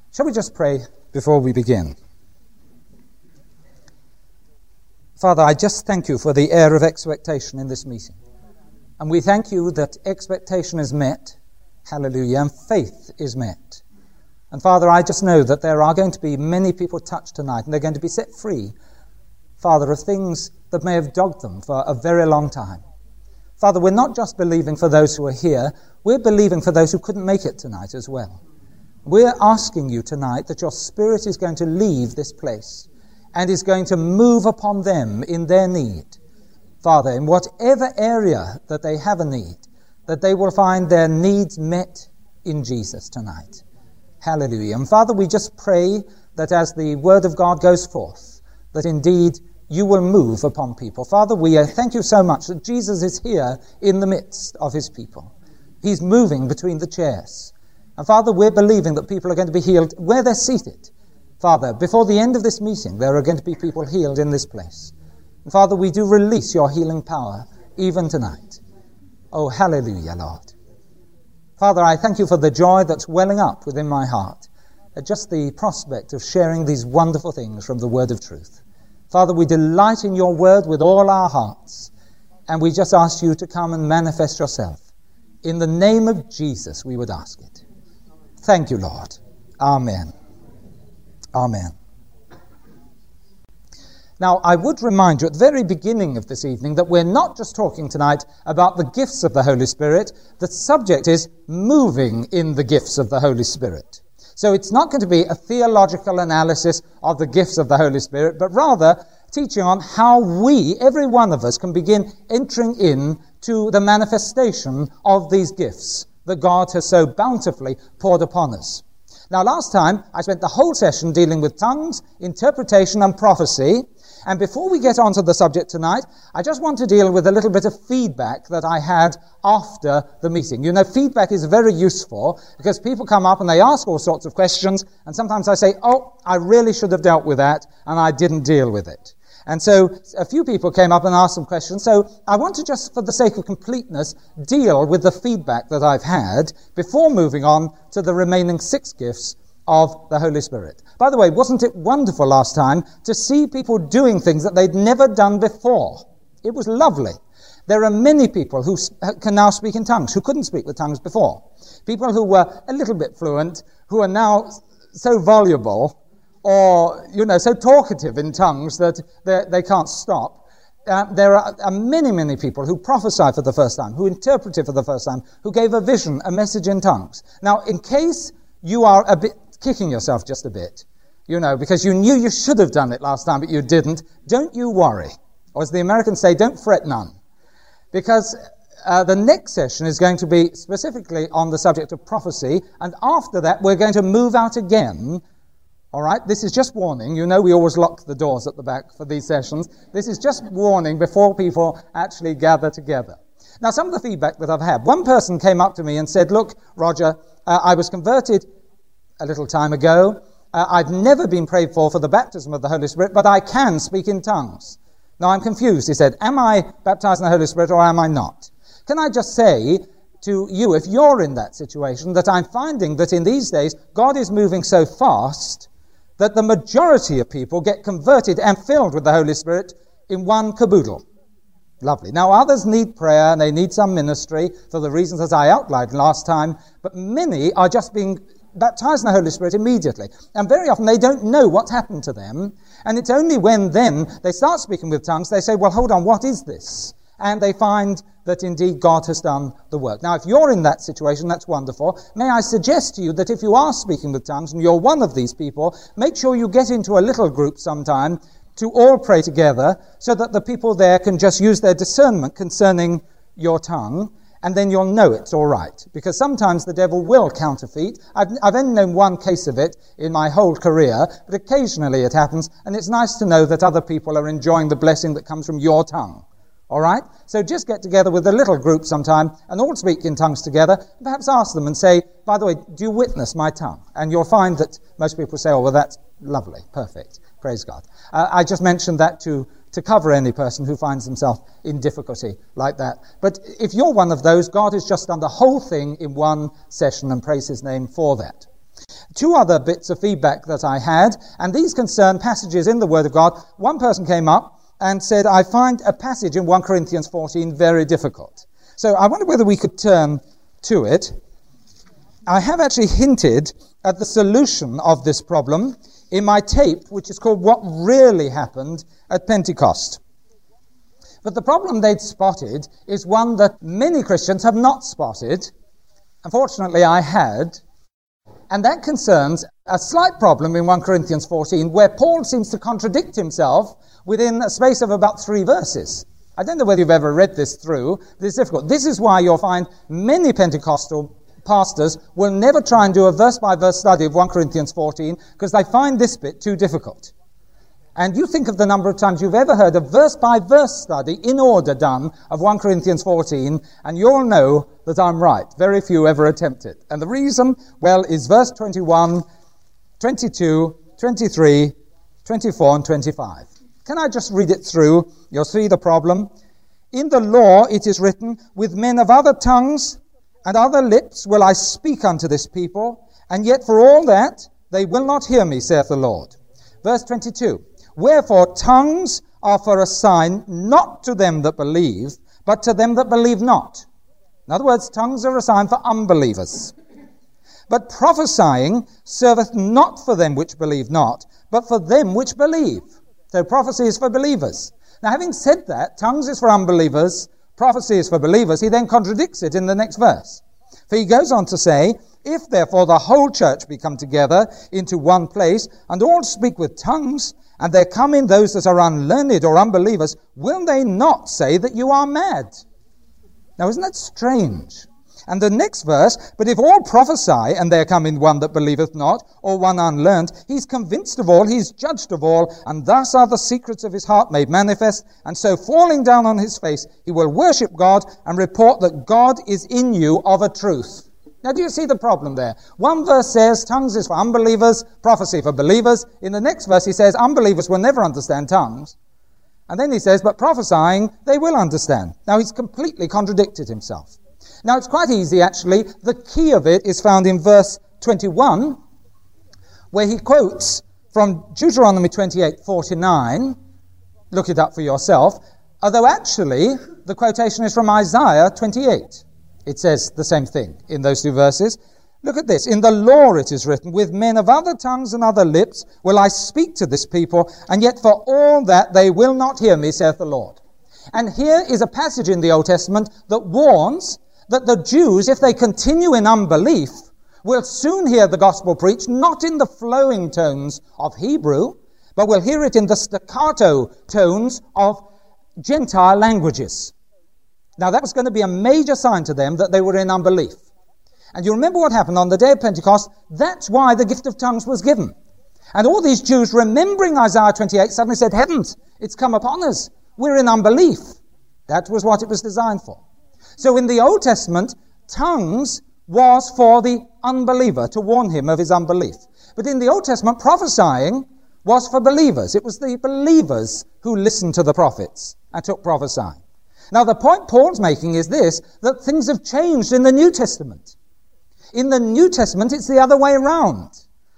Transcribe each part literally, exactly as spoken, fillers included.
Shall we just pray before we begin? Father, I just thank you for the air of expectation in this meeting. And we thank you that expectation is met, hallelujah, and faith is met. And Father, I just know that there are going to be many people touched tonight, and they're going to be set free, Father, of things that may have dogged them for a very long time. Father, we're not just believing for those who are here, we're believing for those who couldn't make it tonight as well. We're asking you tonight that your Spirit is going to leave this place and is going to move upon them in their need. Father, in whatever area that they have a need, that they will find their needs met in Jesus tonight. Hallelujah. And Father, we just pray that as the Word of God goes forth, that indeed you will move upon people. Father, we thank you so much that Jesus is here in the midst of his people. He's moving between the chairs. And Father, we're believing that people are going to be healed where they're seated. Father, before the end of this meeting, there are going to be people healed in this place. And Father, we do release your healing power even tonight. Oh, hallelujah, Lord. Father, I thank you for the joy that's welling up within my heart at just the prospect of sharing these wonderful things from the word of truth. Father, we delight in your word with all our hearts, and we just ask you to come and manifest yourself. In the name of Jesus, we would ask it. Thank you, Lord. Amen. Amen. Now, I would remind you at the very beginning of this evening that we're not just talking tonight about the gifts of the Holy Spirit. The subject is moving in the gifts of the Holy Spirit. So it's not going to be a theological analysis of the gifts of the Holy Spirit, but rather teaching on how we, every one of us, can begin entering in to the manifestation of these gifts that God has so bountifully poured upon us. Now, last time, I spent the whole session dealing with tongues, interpretation, and prophecy. And before we get on to the subject tonight, I just want to deal with a little bit of feedback that I had after the meeting. You know, feedback is very useful because people come up and they ask all sorts of questions, and sometimes I say, oh, I really should have dealt with that, and I didn't deal with it. And so a few people came up and asked some questions. So I want to just, for the sake of completeness, deal with the feedback that I've had before moving on to the remaining six gifts of the Holy Spirit. By the way, wasn't it wonderful last time to see people doing things that they'd never done before? It was lovely. There are many people who can now speak in tongues, who couldn't speak with tongues before. People who were a little bit fluent, who are now so voluble, or, you know, so talkative in tongues that they can't stop. Uh, there are, are many, many people who prophesied for the first time, who interpreted for the first time, who gave a vision, a message in tongues. Now, in case you are a bit kicking yourself just a bit, you know, because you knew you should have done it last time, but you didn't, don't you worry. Or as the Americans say, don't fret none. Because uh, the next session is going to be specifically on the subject of prophecy, and after that we're going to move out again. All right, this is just warning. You know we always lock the doors at the back for these sessions. This is just warning before people actually gather together. Now, some of the feedback that I've had. One person came up to me and said, look, Roger, uh, I was converted a little time ago. Uh, I've never been prayed for for the baptism of the Holy Spirit, but I can speak in tongues. Now, I'm confused. He said, am I baptized in the Holy Spirit or am I not? Can I just say to you, if you're in that situation, that I'm finding that in these days, God is moving so fast that the majority of people get converted and filled with the Holy Spirit in one caboodle. Lovely. Now, others need prayer and they need some ministry for the reasons that I outlined last time, but many are just being baptized in the Holy Spirit immediately. And very often they don't know what's happened to them, and it's only when then they start speaking with tongues, they say, well, hold on, what is this? And they find that indeed God has done the work. Now, if you're in that situation, that's wonderful. May I suggest to you that if you are speaking with tongues and you're one of these people, make sure you get into a little group sometime to all pray together so that the people there can just use their discernment concerning your tongue, and then you'll know it's all right. Because sometimes the devil will counterfeit. I've, I've only known one case of it in my whole career, but occasionally it happens, and it's nice to know that other people are enjoying the blessing that comes from your tongue. All right? So just get together with a little group sometime and all speak in tongues together. Perhaps ask them and say, by the way, do you witness my tongue? And you'll find that most people say, oh, well, that's lovely, perfect, praise God. Uh, I just mentioned that to, to cover any person who finds himself in difficulty like that. But if you're one of those, God has just done the whole thing in one session, and praise his name for that. two other bits of feedback that I had, and these concern passages in the Word of God. One person came up and said, I find a passage in First Corinthians fourteen very difficult. So I wonder whether we could turn to it. I have actually hinted at the solution of this problem in my tape, which is called What Really Happened at Pentecost. But the problem they'd spotted is one that many Christians have not spotted. Unfortunately, I had. And that concerns a slight problem in First Corinthians fourteen, where Paul seems to contradict himself within a space of about three verses. I don't know whether you've ever read this through, but it's difficult. This is why you'll find many Pentecostal pastors will never try and do a verse-by-verse study of First Corinthians fourteen, because they find this bit too difficult. And you think of the number of times you've ever heard a verse-by-verse study in order done of First Corinthians fourteen, and you'll know that I'm right. Very few ever attempt it. And the reason, well, is verse twenty-one, twenty-two, twenty-three, twenty-four, and twenty-five. Can I just read it through? You'll see the problem. In the law it is written, with men of other tongues and other lips will I speak unto this people, and yet for all that they will not hear me, saith the Lord. Verse twenty-two. Wherefore tongues are for a sign not to them that believe, but to them that believe not. In other words, tongues are a sign for unbelievers. But prophesying serveth not for them which believe not, but for them which believe. So prophecy is for believers. Now, having said that, tongues is for unbelievers, prophecy is for believers, he then contradicts it in the next verse. For he goes on to say, if therefore the whole church be come together into one place, and all speak with tongues, and there come in those that are unlearned or unbelievers, will they not say that you are mad? Now, isn't that strange? And the next verse, but if all prophesy, and there come in one that believeth not, or one unlearned, he's convinced of all, he's judged of all, and thus are the secrets of his heart made manifest, and so falling down on his face, he will worship God, and report that God is in you of a truth. Now, do you see the problem there? One verse says tongues is for unbelievers, prophecy for believers. In the next verse, he says unbelievers will never understand tongues. And then he says, but prophesying, they will understand. Now, he's completely contradicted himself. Now, it's quite easy, actually. The key of it is found in verse twenty-one, where he quotes from Deuteronomy twenty-eight forty-nine. Look it up for yourself. Although, actually, the quotation is from Isaiah twenty-eight. It says the same thing in those two verses. Look at this. In the law it is written, with men of other tongues and other lips will I speak to this people, and yet for all that they will not hear me, saith the Lord. And here is a passage in the Old Testament that warns that the Jews, if they continue in unbelief, will soon hear the gospel preached, not in the flowing tones of Hebrew, but will hear it in the staccato tones of Gentile languages. Now, that was going to be a major sign to them that they were in unbelief. And you remember what happened on the day of Pentecost? That's why the gift of tongues was given. And all these Jews, remembering Isaiah twenty-eight, suddenly said, heavens, it's come upon us. We're in unbelief. That was what it was designed for. So in the Old Testament, tongues was for the unbeliever, to warn him of his unbelief. But in the Old Testament, prophesying was for believers. It was the believers who listened to the prophets and took prophesying. Now, the point Paul's making is this, that things have changed in the New Testament. In the New Testament, it's the other way around.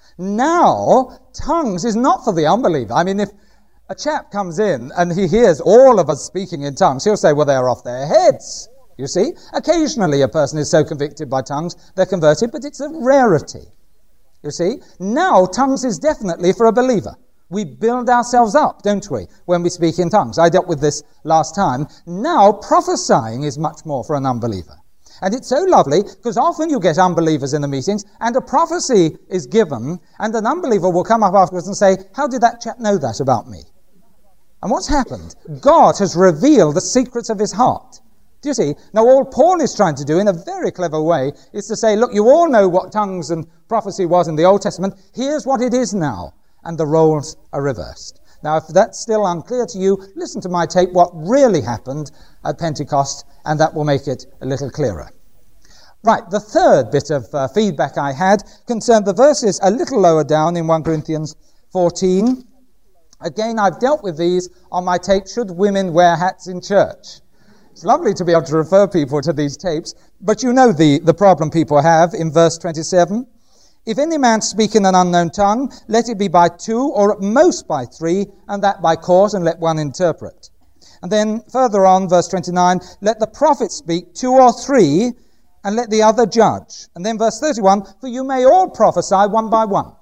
Now, tongues is not for the unbeliever. I mean, if a chap comes in and he hears all of us speaking in tongues, he'll say, well, they're off their heads. You see? Occasionally a person is so convicted by tongues, they're converted, but it's a rarity. You see? Now, tongues is definitely for a believer. We build ourselves up, don't we, when we speak in tongues. I dealt with this last time. Now, prophesying is much more for an unbeliever. And it's so lovely, because often you get unbelievers in the meetings, and a prophecy is given, and an unbeliever will come up afterwards and say, how did that chap know that about me? And what's happened? God has revealed the secrets of his heart. Do you see? Now, all Paul is trying to do in a very clever way is to say, look, you all know what tongues and prophecy was in the Old Testament. Here's what it is now. And the roles are reversed. Now, if that's still unclear to you, listen to my tape, What Really Happened at Pentecost, and that will make it a little clearer. Right, the third bit of uh, feedback I had concerned the verses a little lower down in First Corinthians fourteen. Again, I've dealt with these on my tape, Should Women Wear Hats in Church? It's lovely to be able to refer people to these tapes, but you know the, the problem people have in verse twenty-seven. If any man speak in an unknown tongue, let it be by two, or at most by three, and that by court, and let one interpret. And then further on, verse twenty-nine, let the prophet speak, two or three, and let the other judge. And then verse thirty-one, for you may all prophesy one by one.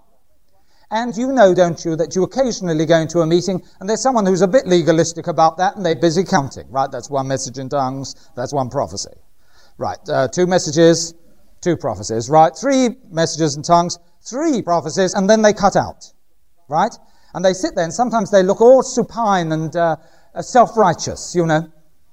And you know, don't you, that you occasionally go into a meeting and there's someone who's a bit legalistic about that and they're busy counting, right? That's one message in tongues, that's one prophecy. Right, uh, two messages, two prophecies, right? Three messages in tongues, three prophecies, and then they cut out, right? And they sit there and sometimes they look all supine and uh, self-righteous, you know.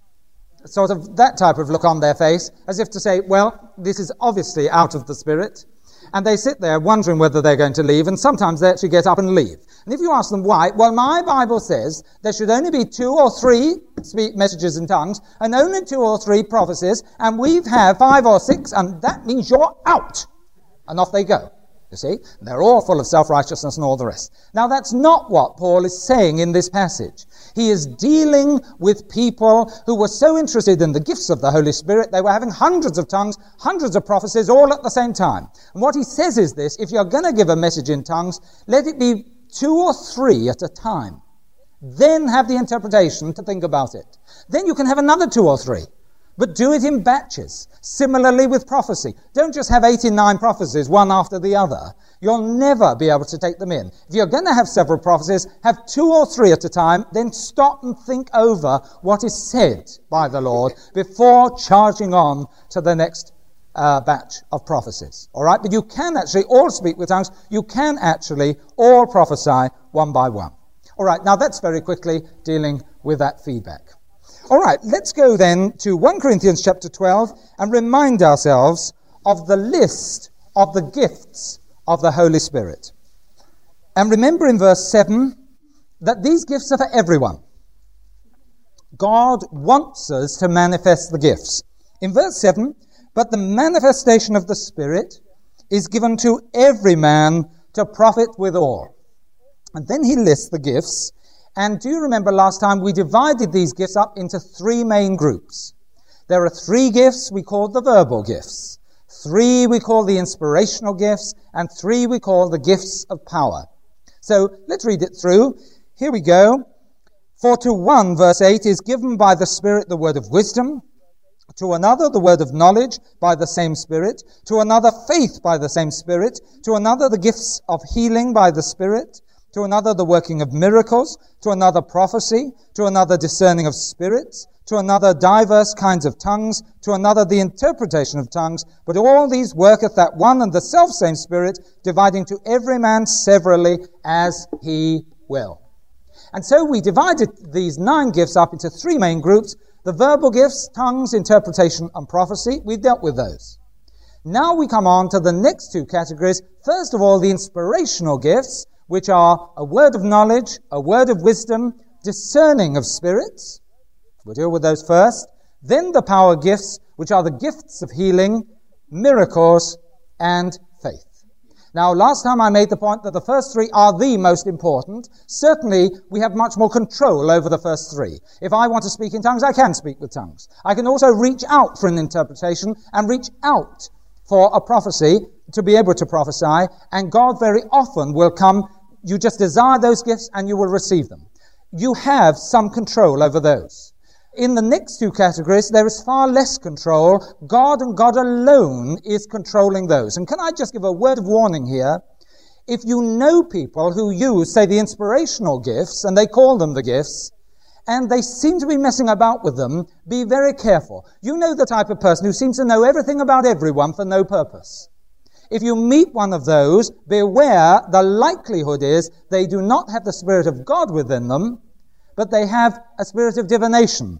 Sort of that type of look on their face, as if to say, well, this is obviously out of the Spirit. And they sit there wondering whether they're going to leave, and sometimes they actually get up and leave. And if you ask them why, well, my Bible says there should only be two or three speak messages in tongues, and only two or three prophecies, and we have five or six, and that means you're out. And off they go. You see? They're all full of self-righteousness and all the rest. Now, that's not what Paul is saying in this passage. He is dealing with people who were so interested in the gifts of the Holy Spirit, they were having hundreds of tongues, hundreds of prophecies, all at the same time. And what he says is this: if you're going to give a message in tongues, let it be two or three at a time. Then have the interpretation to think about it. Then you can have another two or three. But do it in batches. Similarly with prophecy. Don't just have eighty-nine prophecies, one after the other. You'll never be able to take them in. If you're going to have several prophecies, have two or three at a time, then stop and think over what is said by the Lord before charging on to the next uh, batch of prophecies. All right? But you can actually all speak with tongues. You can actually all prophesy one by one. All right, now that's very quickly dealing with that feedback. All right, let's go then to First Corinthians chapter twelve and remind ourselves of the list of the gifts of the Holy Spirit. And remember in verse seven that these gifts are for everyone. God wants us to manifest the gifts. In verse seven, but the manifestation of the Spirit is given to every man to profit withal. And then he lists the gifts. And do you remember last time we divided these gifts up into three main groups? There are three gifts we call the verbal gifts. Three we call the inspirational gifts. And three we call the gifts of power. So let's read it through. Here we go. For to one, verse eight, is given by the Spirit the word of wisdom. To another the word of knowledge by the same Spirit. To another faith by the same Spirit. To another the gifts of healing by the Spirit. To another the working of miracles, to another prophecy, to another discerning of spirits, to another diverse kinds of tongues, to another the interpretation of tongues. But all these worketh that one and the selfsame Spirit, dividing to every man severally as he will. And so we divided these nine gifts up into three main groups. The verbal gifts, tongues, interpretation, and prophecy. We've dealt with those. Now we come on to the next two categories. First of all, the inspirational gifts, which are a word of knowledge, a word of wisdom, discerning of spirits. We'll deal with those first. Then the power gifts, which are the gifts of healing, miracles, and faith. Now, last time I made the point that the first three are the most important. Certainly, we have much more control over the first three. If I want to speak in tongues, I can speak with tongues. I can also reach out for an interpretation and reach out for a prophecy to be able to prophesy, and God very often will come. You just desire those gifts and you will receive them. You have some control over those. In the next two categories, there is far less control. God and God alone is controlling those. And can I just give a word of warning here? If you know people who use, say, the inspirational gifts, and they call them the gifts, and they seem to be messing about with them, be very careful. You know the type of person who seems to know everything about everyone for no purpose. If you meet one of those, beware. The likelihood is they do not have the Spirit of God within them, but they have a spirit of divination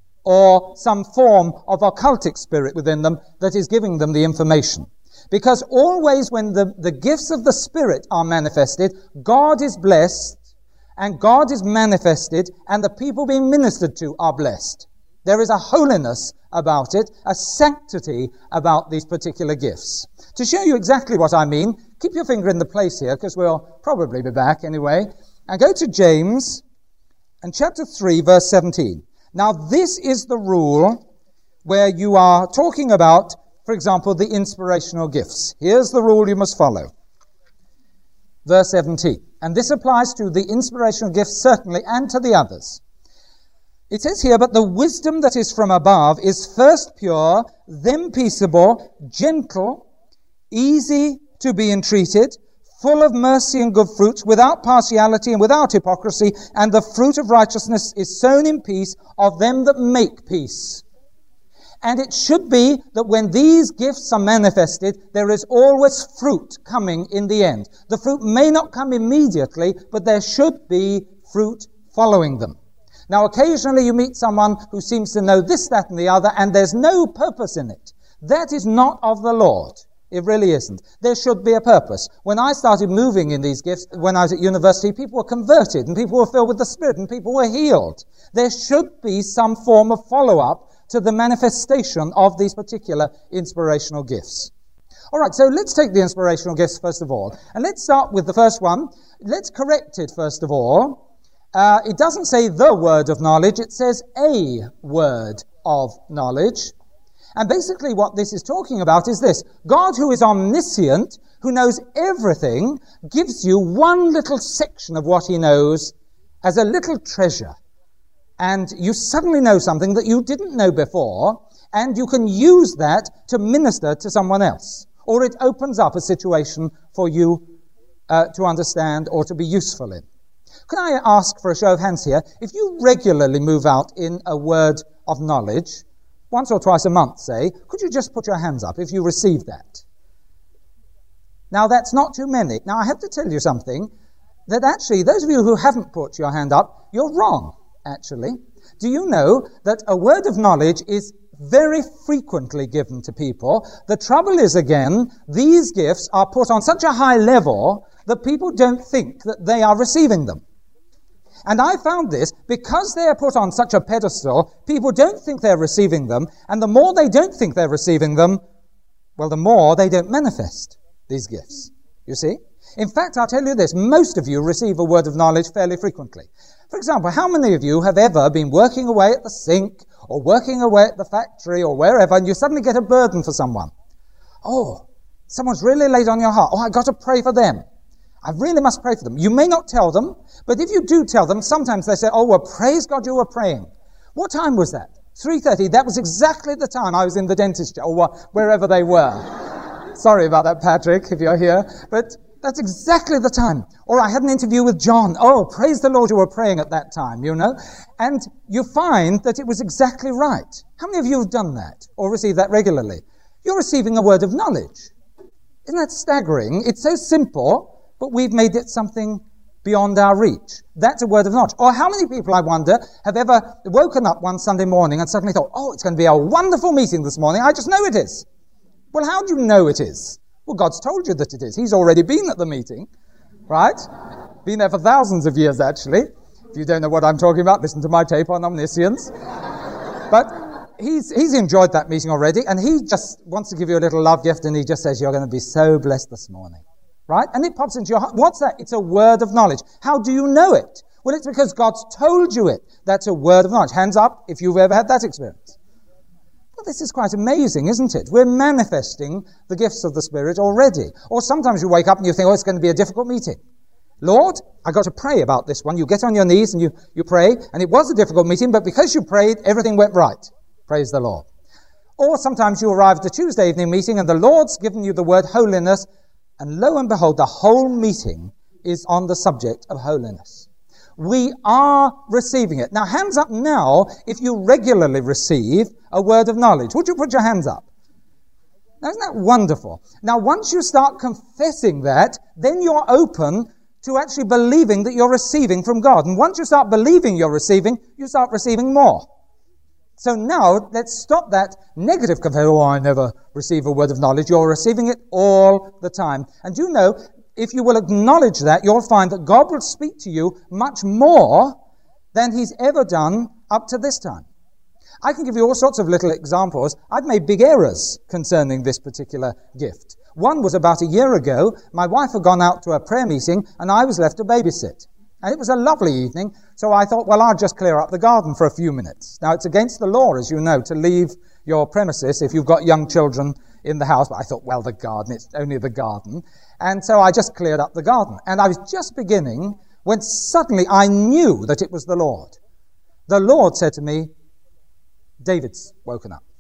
or some form of occultic spirit within them that is giving them the information. Because always when the, the gifts of the Spirit are manifested, God is blessed and God is manifested and the people being ministered to are blessed. There is a holiness about it, a sanctity about these particular gifts. To show you exactly what I mean, keep your finger in the place here, because we'll probably be back anyway, and go to James, and chapter three, verse seventeen. Now, this is the rule where you are talking about for example, the inspirational gifts. Here's the rule you must follow. Verse seventeen. And this applies to the inspirational gifts certainly, and to the others. It says here, but the wisdom that is from above is first pure, then peaceable, gentle, easy to be entreated, full of mercy and good fruits, without partiality and without hypocrisy, and the fruit of righteousness is sown in peace of them that make peace. And it should be that when these gifts are manifested, there is always fruit coming in the end. The fruit may not come immediately, but there should be fruit following them. Now, occasionally you meet someone who seems to know this, that, and the other, and there's no purpose in it. That is not of the Lord. It really isn't. There should be a purpose. When I started moving in these gifts, when I was at university, people were converted, and people were filled with the Spirit, and people were healed. There should be some form of follow-up to the manifestation of these particular inspirational gifts. All right, so let's take the inspirational gifts first of all. And let's start with the first one. Let's correct it first of all. Uh, it doesn't say the word of knowledge, it says a word of knowledge. And basically what this is talking about is this. God, who is omniscient, who knows everything, gives you one little section of what he knows as a little treasure. And you suddenly know something that you didn't know before, and you can use that to minister to someone else. Or it opens up a situation for you uh, to understand or to be useful in. Can I ask for a show of hands here, if you regularly move out in a word of knowledge, once or twice a month, say, could you just put your hands up if you receive that? Now, that's not too many. Now, I have to tell you something, that actually, those of you who haven't put your hand up, you're wrong. Actually, do you know that a word of knowledge is very frequently given to people? The trouble is, again, these gifts are put on such a high level that people don't think that they are receiving them. And I found this, because they are put on such a pedestal, people don't think they're receiving them, and the more they don't think they're receiving them, well, the more they don't manifest these gifts. You see? In fact, I'll tell you this, most of you receive a word of knowledge fairly frequently. For example, how many of you have ever been working away at the sink or working away at the factory or wherever, and you suddenly get a burden for someone? Oh, someone's really laid on your heart. Oh, I've got to pray for them. I really must pray for them. You may not tell them, but if you do tell them, sometimes they say, oh, well, praise God you were praying. What time was that? three thirty. That was exactly the time I was in the dentist chair, or wherever they were. Sorry about that, Patrick, if you're here. But that's exactly the time. Or I had an interview with John. Oh, praise the Lord, you were praying at that time, you know. And you find that it was exactly right. How many of you have done that or received that regularly? You're receiving a word of knowledge. Isn't that staggering? It's so simple, but we've made it something beyond our reach. That's a word of knowledge. Or how many people, I wonder, have ever woken up one Sunday morning and suddenly thought, oh, it's going to be a wonderful meeting this morning. I just know it is. Well, how do you know it is? Well, God's told you that it is. He's already been at the meeting, right? Been there for thousands of years, actually. If you don't know what I'm talking about, listen to my tape on omniscience. But he's he's enjoyed that meeting already, and he just wants to give you a little love gift, and he just says, you're going to be so blessed this morning, right? And it pops into your heart. What's that? It's a word of knowledge. How do you know it? Well, it's because God's told you it. That's a word of knowledge. Hands up if you've ever had that experience. Well, this is quite amazing, isn't it? We're manifesting the gifts of the Spirit already. Or sometimes you wake up and you think, oh, it's going to be a difficult meeting. Lord, I got to pray about this one. You get on your knees and you, you pray, and it was a difficult meeting, but because you prayed, everything went right. Praise the Lord. Or sometimes you arrive at a Tuesday evening meeting and the Lord's given you the word holiness, and lo and behold, the whole meeting is on the subject of holiness. We are receiving it. Now, hands up now if you regularly receive a word of knowledge. Would you put your hands up? Now, isn't that wonderful? Now, once you start confessing that, then you're open to actually believing that you're receiving from God. And once you start believing you're receiving, you start receiving more. So now, let's stop that negative confession. Oh, I never receive a word of knowledge. You're receiving it all the time. And you know, if you will acknowledge that, you'll find that God will speak to you much more than he's ever done up to this time. I can give you all sorts of little examples. I've made big errors concerning this particular gift. One was about a year ago. My wife had gone out to a prayer meeting and I was left to babysit. And it was a lovely evening, so I thought, well, I'll just clear up the garden for a few minutes. Now, it's against the law, as you know, to leave your premises if you've got young children in the house. But I thought, well, the garden, it's only the garden. And so I just cleared up the garden. And I was just beginning when suddenly I knew that it was the Lord. The Lord said to me, David's woken up.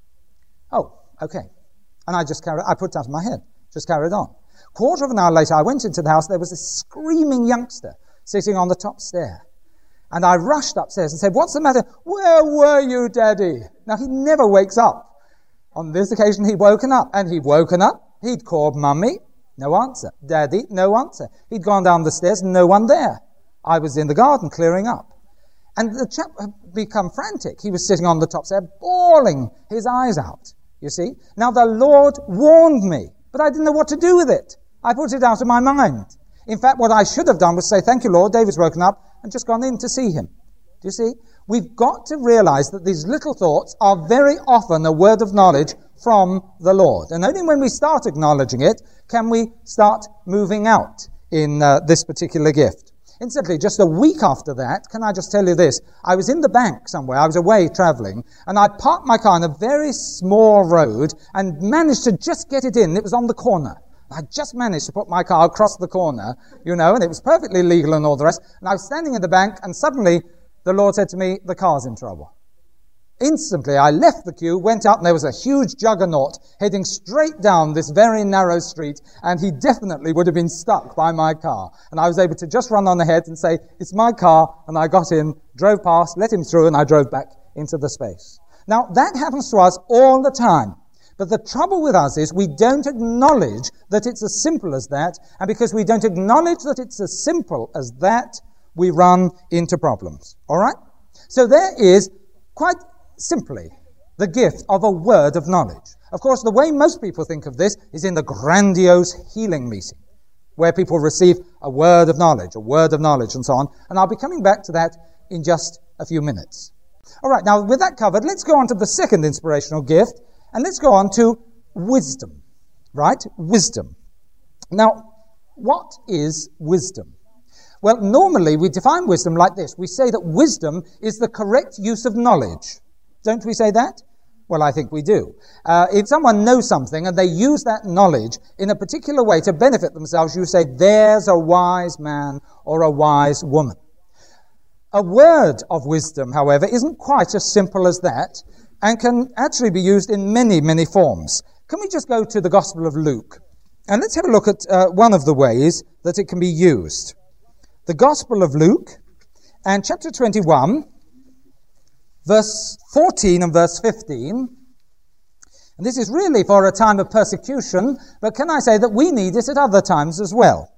Oh, okay. And I just carried, I put it out of my head, just carried on. Quarter of an hour later, I went into the house. There was this screaming youngster sitting on the top stair. And I rushed upstairs and said, what's the matter? Where were you, Daddy? Now, he never wakes up. On this occasion, he'd woken up. And he'd woken up. He'd called Mummy. No answer. Daddy, no answer. He'd gone down the stairs, no one there. I was in the garden clearing up. And the chap had become frantic. He was sitting on the top stair, bawling his eyes out, you see. Now, the Lord warned me, but I didn't know what to do with it. I put it out of my mind. In fact, what I should have done was say, thank you, Lord, David's woken up, and just gone in to see him. Do you see? We've got to realize that these little thoughts are very often a word of knowledge from the Lord. And only when we start acknowledging it can we start moving out in uh, this particular gift. Incidentally, just a week after that, can I just tell you this? I was in the bank somewhere. I was away traveling, and I parked my car on a very small road and managed to just get it in. It was on the corner. I just managed to put my car across the corner, you know, and it was perfectly legal and all the rest. And I was standing in the bank, and suddenly the Lord said to me, the car's in trouble. Instantly, I left the queue, went out, and there was a huge juggernaut heading straight down this very narrow street, and he definitely would have been stuck by my car. And I was able to just run on ahead and say, it's my car, and I got in, drove past, let him through, and I drove back into the space. Now, that happens to us all the time. But the trouble with us is we don't acknowledge that it's as simple as that, and because we don't acknowledge that it's as simple as that, we run into problems. All right? So there is, quite simply, the gift of a word of knowledge. Of course, the way most people think of this is in the grandiose healing meeting, where people receive a word of knowledge, a word of knowledge, and so on. And I'll be coming back to that in just a few minutes. All right, now with that covered, let's go on to the second inspirational gift, and let's go on to wisdom, right? Wisdom. Now, what is wisdom? Well, normally we define wisdom like this. We say that wisdom is the correct use of knowledge. Don't we say that? Well, I think we do. Uh, if someone knows something and they use that knowledge in a particular way to benefit themselves, you say, there's a wise man or a wise woman. A word of wisdom, however, isn't quite as simple as that, and can actually be used in many, many forms. Can we just go to the Gospel of Luke? And let's have a look at uh, one of the ways that it can be used. The Gospel of Luke, and chapter twenty-one, verse fourteen and verse fifteen. And this is really for a time of persecution, but can I say that we need it at other times as well?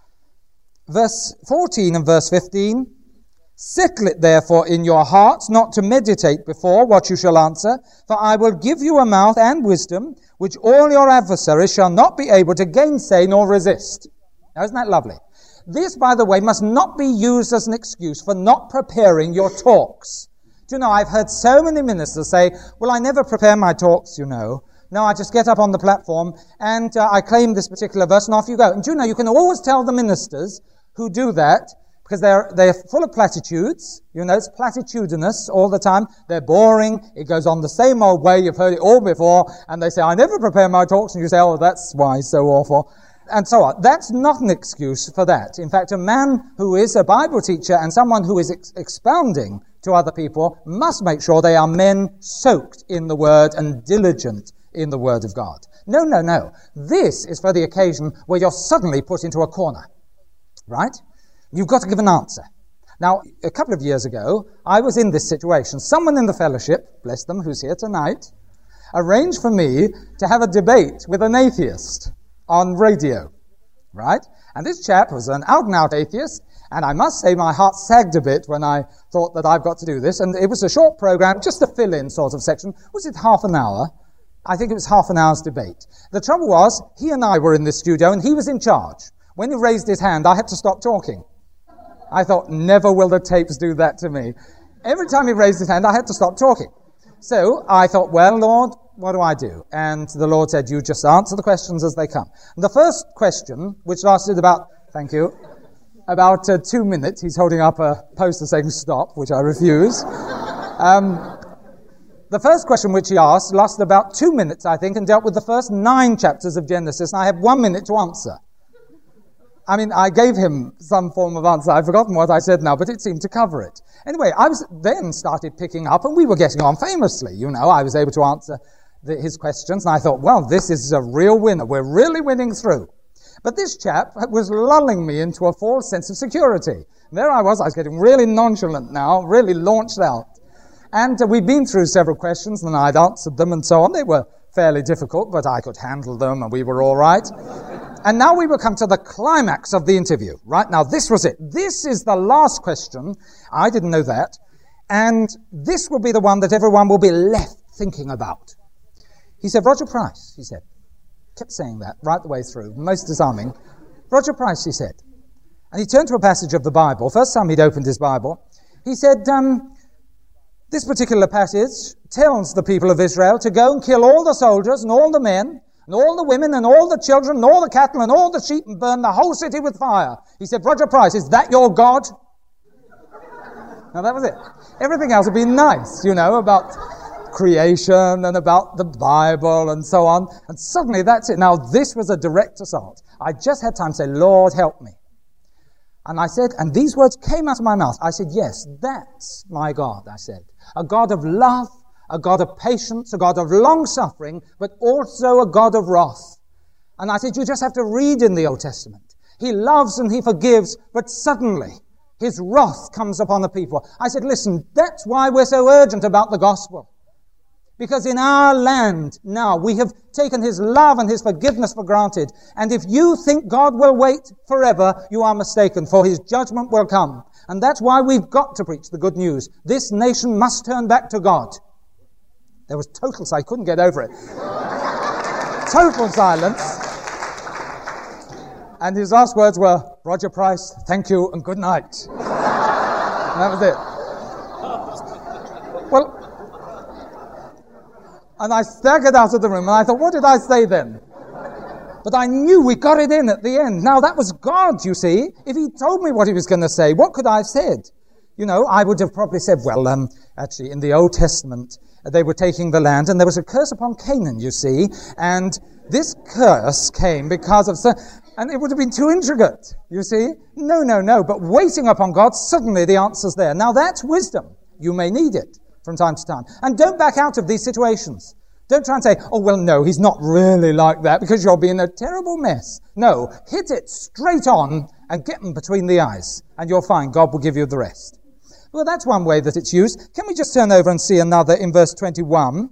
Verse fourteen and verse fifteen. Settle it therefore in your hearts not to meditate before what you shall answer, for I will give you a mouth and wisdom, which all your adversaries shall not be able to gainsay nor resist. Now, isn't that lovely? This, by the way, must not be used as an excuse for not preparing your talks. Do you know, I've heard so many ministers say, well, I never prepare my talks, you know. No, I just get up on the platform and uh, I claim this particular verse and off you go. And do you know, you can always tell the ministers who do that, because they're, they're full of platitudes. You know, it's platitudinous all the time. They're boring. It goes on the same old way. You've heard it all before. And they say, I never prepare my talks. And you say, oh, that's why it's so awful. And so on. That's not an excuse for that. In fact, a man who is a Bible teacher and someone who is ex- expounding to other people must make sure they are men soaked in the Word and diligent in the Word of God. No, no, no. This is for the occasion where you're suddenly put into a corner. Right? You've got to give an answer. Now, a couple of years ago, I was in this situation. Someone in the fellowship, bless them, who's here tonight, arranged for me to have a debate with an atheist on radio, right? And this chap was an out-and-out atheist, and I must say my heart sagged a bit when I thought that I've got to do this. And it was a short program, just a fill-in sort of section. Was it half an hour? I think it was half an hour's debate. The trouble was, he and I were in the studio, and he was in charge. When he raised his hand, I had to stop talking. I thought, never will the tapes do that to me. Every time he raised his hand, I had to stop talking. So I thought, well, Lord, what do I do? And the Lord said, you just answer the questions as they come. And the first question, which lasted about, thank you, about uh, two minutes, he's holding up a poster saying stop, which I refuse. um, The first question which he asked lasted about two minutes, I think, and dealt with the first nine chapters of Genesis, and I have one minute to answer. I mean, I gave him some form of answer. I've forgotten what I said now, but it seemed to cover it. Anyway, I was then started picking up, and we were getting on famously. You know, I was able to answer the, his questions, and I thought, well, this is a real winner. We're really winning through. But this chap was lulling me into a false sense of security. And there I was. I was getting really nonchalant now, really launched out. And uh, we'd been through several questions, and I'd answered them and so on. They were fairly difficult, but I could handle them, and we were all right. And now we will come to the climax of the interview. Right now, this was it. This is the last question. I didn't know that. And this will be the one that everyone will be left thinking about. He said, Roger Price, he said. Kept saying that right the way through. Most disarming. Roger Price, he said. And he turned to a passage of the Bible. First time he'd opened his Bible. He said, um... this particular passage tells the people of Israel to go and kill all the soldiers and all the men and all the women and all the children and all the cattle and all the sheep and burn the whole city with fire. He said, Roger Price, is that your God? Now that was it. Everything else would be nice, you know, about creation and about the Bible and so on. And suddenly that's it. Now this was a direct assault. I just had time to say, Lord, help me. And I said, and these words came out of my mouth. I said, yes, that's my God, I said. A God of love, a God of patience, a God of long-suffering, but also a God of wrath. And I said, you just have to read in the Old Testament. He loves and he forgives, but suddenly his wrath comes upon the people. I said, listen, that's why we're so urgent about the gospel. Because in our land now, we have taken his love and his forgiveness for granted. And if you think God will wait forever, you are mistaken, for his judgment will come. And that's why we've got to preach the good news. This nation must turn back to God. There was total silence. I couldn't get over it. Total silence. And his last words were, Roger Price, thank you and good night. And that was it. Well, and I staggered out of the room, and I thought, what did I say then? But I knew we got it in at the end. Now, that was God, you see. If he told me what he was going to say, what could I have said? You know, I would have probably said, well, um, actually, in the Old Testament, they were taking the land, and there was a curse upon Canaan, you see. And this curse came because of... And it would have been too intricate, you see. No, no, no. But waiting upon God, suddenly the answer's there. Now, that's wisdom. You may need it from time to time. And don't back out of these situations. Don't try and say, oh, well, no, he's not really like that, because you'll be in a terrible mess. No, hit it straight on and get them between the eyes, and you'll find God will give you the rest. Well, that's one way that it's used. Can we just turn over and see another in verse twenty-one?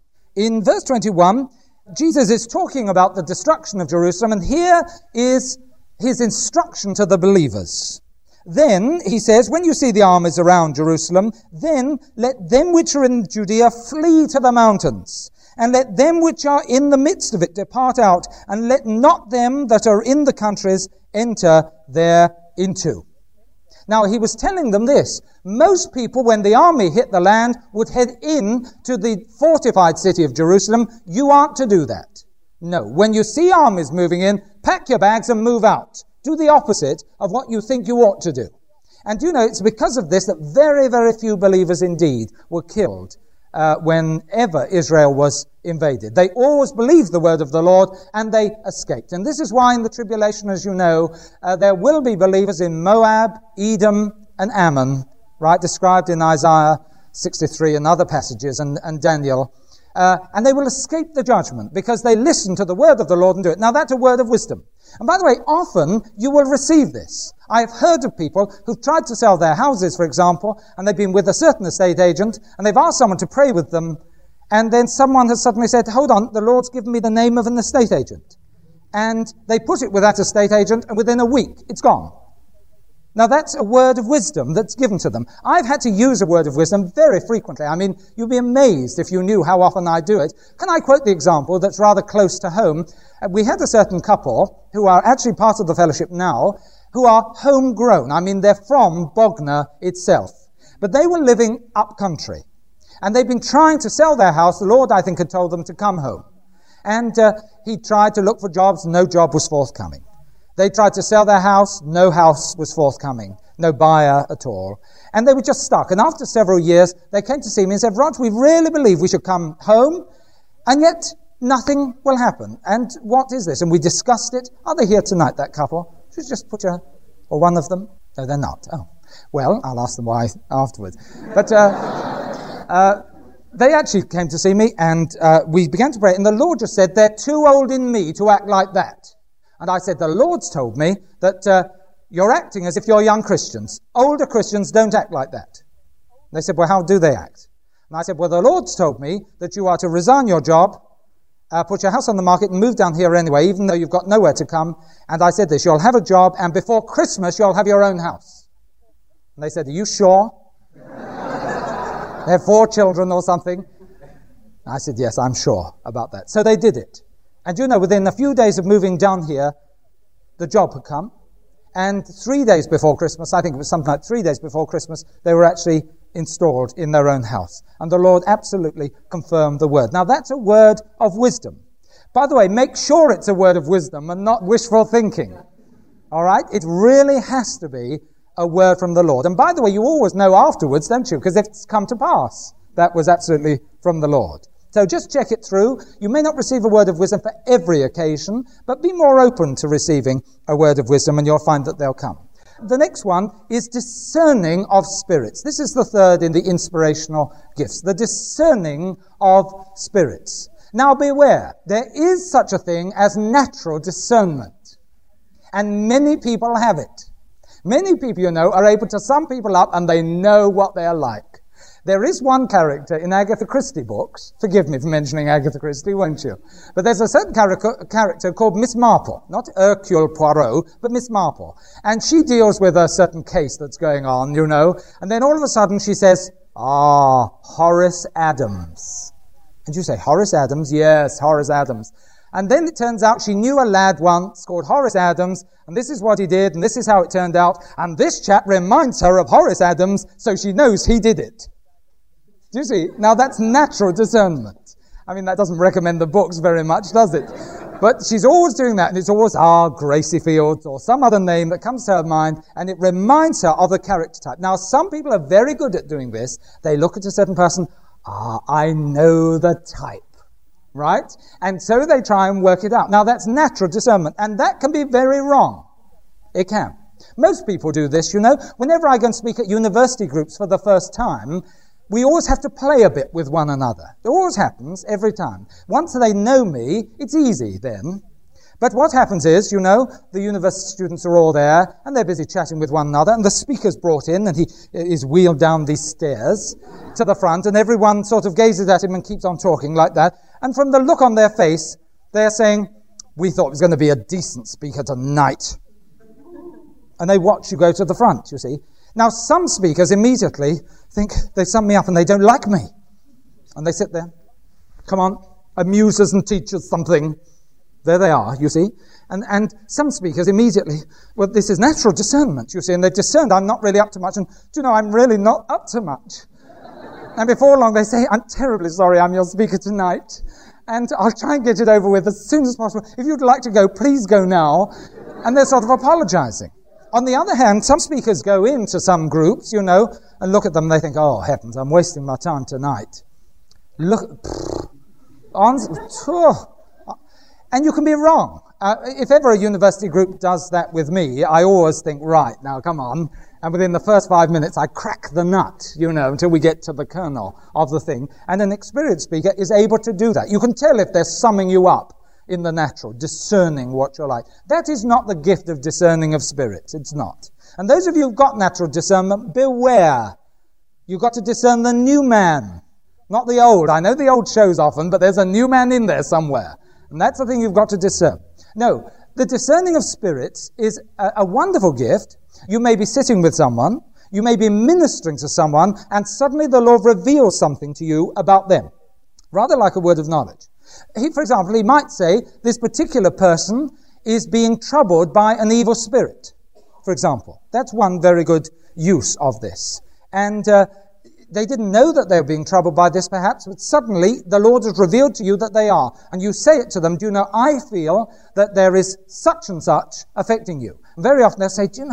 In verse twenty-one, Jesus is talking about the destruction of Jerusalem, and here is his instruction to the believers. Then, he says, when you see the armies around Jerusalem, then let them which are in Judea flee to the mountains, and let them which are in the midst of it depart out, and let not them that are in the countries enter thereinto. Now, he was telling them this. Most people, when the army hit the land, would head in to the fortified city of Jerusalem. You aren't to do that. No. When you see armies moving in, pack your bags and move out. Do the opposite of what you think you ought to do. And you know, it's because of this that very, very few believers indeed were killed uh, whenever Israel was invaded. They always believed the word of the Lord, and they escaped. And this is why in the tribulation, as you know, uh, there will be believers in Moab, Edom, and Ammon, right, described in Isaiah sixty-three and other passages, and, and Daniel. Uh, and they will escape the judgment because they listen to the word of the Lord and do it. Now, that's a word of wisdom. And by the way, often you will receive this. I've heard of people who've tried to sell their houses, for example, and they've been with a certain estate agent, and they've asked someone to pray with them, and then someone has suddenly said, hold on, the Lord's given me the name of an estate agent. And they put it with that estate agent, and within a week, it's gone. Now, that's a word of wisdom that's given to them. I've had to use a word of wisdom very frequently. I mean, you'd be amazed if you knew how often I do it. Can I quote the example that's rather close to home? We had a certain couple who are actually part of the fellowship now, who are homegrown. I mean, they're from Bognor itself. But they were living up country. And they'd been trying to sell their house. The Lord, I think, had told them to come home. And uh, he tried to look for jobs. No job was forthcoming. They tried to sell their house. No house was forthcoming. no buyer at all. And they were just stuck. And after several years, they came to see me and said, Rog, we really believe we should come home, and yet nothing will happen. And what is this? And we discussed it. Are they here tonight, that couple? Should we just put your, or one of them? No, they're not. Oh, well, I'll ask them why afterwards. But uh, uh, they actually came to see me, and uh, we began to pray. And the Lord just said, they're too old in me to act like that. And I said, the Lord's told me that uh, you're acting as if you're young Christians. Older Christians don't act like that. And they said, well, how do they act? And I said, well, the Lord's told me that you are to resign your job, uh, put your house on the market and move down here anyway, even though you've got nowhere to come. And I said this, you'll have a job, and before Christmas you'll have your own house. And they said, are you sure? They have four children or something. And I said, yes, I'm sure about that. So they did it. And you know, within a few days of moving down here, the job had come. And three days before Christmas, I think it was something like three days before Christmas, they were actually installed in their own house. And the Lord absolutely confirmed the word. Now, that's a word of wisdom. By the way, make sure it's a word of wisdom and not wishful thinking. All right? It really has to be a word from the Lord. And by the way, you always know afterwards, don't you? Because if it's come to pass, that was absolutely from the Lord. So just check it through. You may not receive a word of wisdom for every occasion, but be more open to receiving a word of wisdom, and you'll find that they'll come. The next one is discerning of spirits. This is the third in the inspirational gifts, the discerning of spirits. Now beware, there is such a thing as natural discernment, and many people have it. Many people, you know, are able to sum people up, and they know what they're like. There is one character in Agatha Christie books. Forgive me for mentioning Agatha Christie, won't you? But there's a certain char- character called Miss Marple. Not Hercule Poirot, but Miss Marple. And she deals with a certain case that's going on, you know. And then all of a sudden she says, ah, Horace Adams. And you say, Horace Adams? Yes, Horace Adams. And then it turns out she knew a lad once called Horace Adams, and this is what he did, and this is how it turned out. And this chap reminds her of Horace Adams, so she knows he did it. Do you see? Now that's natural discernment. I mean, that doesn't recommend the books very much, does it? But she's always doing that, and it's always, ah, Gracie Fields, or some other name that comes to her mind, and it reminds her of a character type. Now, some people are very good at doing this. They look at a certain person, ah, I know the type, right? And so they try and work it out. Now, that's natural discernment, and that can be very wrong. It can. Most people do this, you know. Whenever I go and speak at university groups for the first time, we always have to play a bit with one another. It always happens, every time. Once they know me, it's easy then. But what happens is, you know, the university students are all there, and they're busy chatting with one another, and the speaker's brought in, and he is wheeled down these stairs to the front, and everyone sort of gazes at him and keeps on talking like that. And from the look on their face, they're saying, we thought it was going to be a decent speaker tonight. And they watch you go to the front, you see. Now, some speakers immediately think they sum me up and they don't like me. And they sit there. Come on, amuse us and teach us something. There they are, you see. And and some speakers immediately, well, this is natural discernment, you see. And they've discerned I'm not really up to much. And do you know, I'm really not up to much. And before long they say, I'm terribly sorry I'm your speaker tonight. And I'll try and get it over with as soon as possible. If you'd like to go, please go now. And they're sort of apologizing. On the other hand, some speakers go into some groups, you know, and look at them and they think, oh, heavens, I'm wasting my time tonight. Look, pfft, on, oh. And you can be wrong. Uh, if ever a university group does that with me, I always think, right, now come on. And within the first five minutes, I crack the nut, you know, until we get to the kernel of the thing. And an experienced speaker is able to do that. You can tell if they're summing you up in the natural, discerning what you're like. That is not the gift of discerning of spirits. It's not. And those of you who've got natural discernment, beware. You've got to discern the new man, not the old. I know the old shows often, but there's a new man in there somewhere. And that's the thing you've got to discern. No, the discerning of spirits is a, a wonderful gift. You may be sitting with someone, you may be ministering to someone, and suddenly the Lord reveals something to you about them. Rather like a word of knowledge. He, for example, he might say, this particular person is being troubled by an evil spirit, for example. That's one very good use of this. And uh, they didn't know that they were being troubled by this, perhaps, but suddenly the Lord has revealed to you that they are. And you say it to them, do you know, I feel that there is such and such affecting you. And very often they'll say, do you know,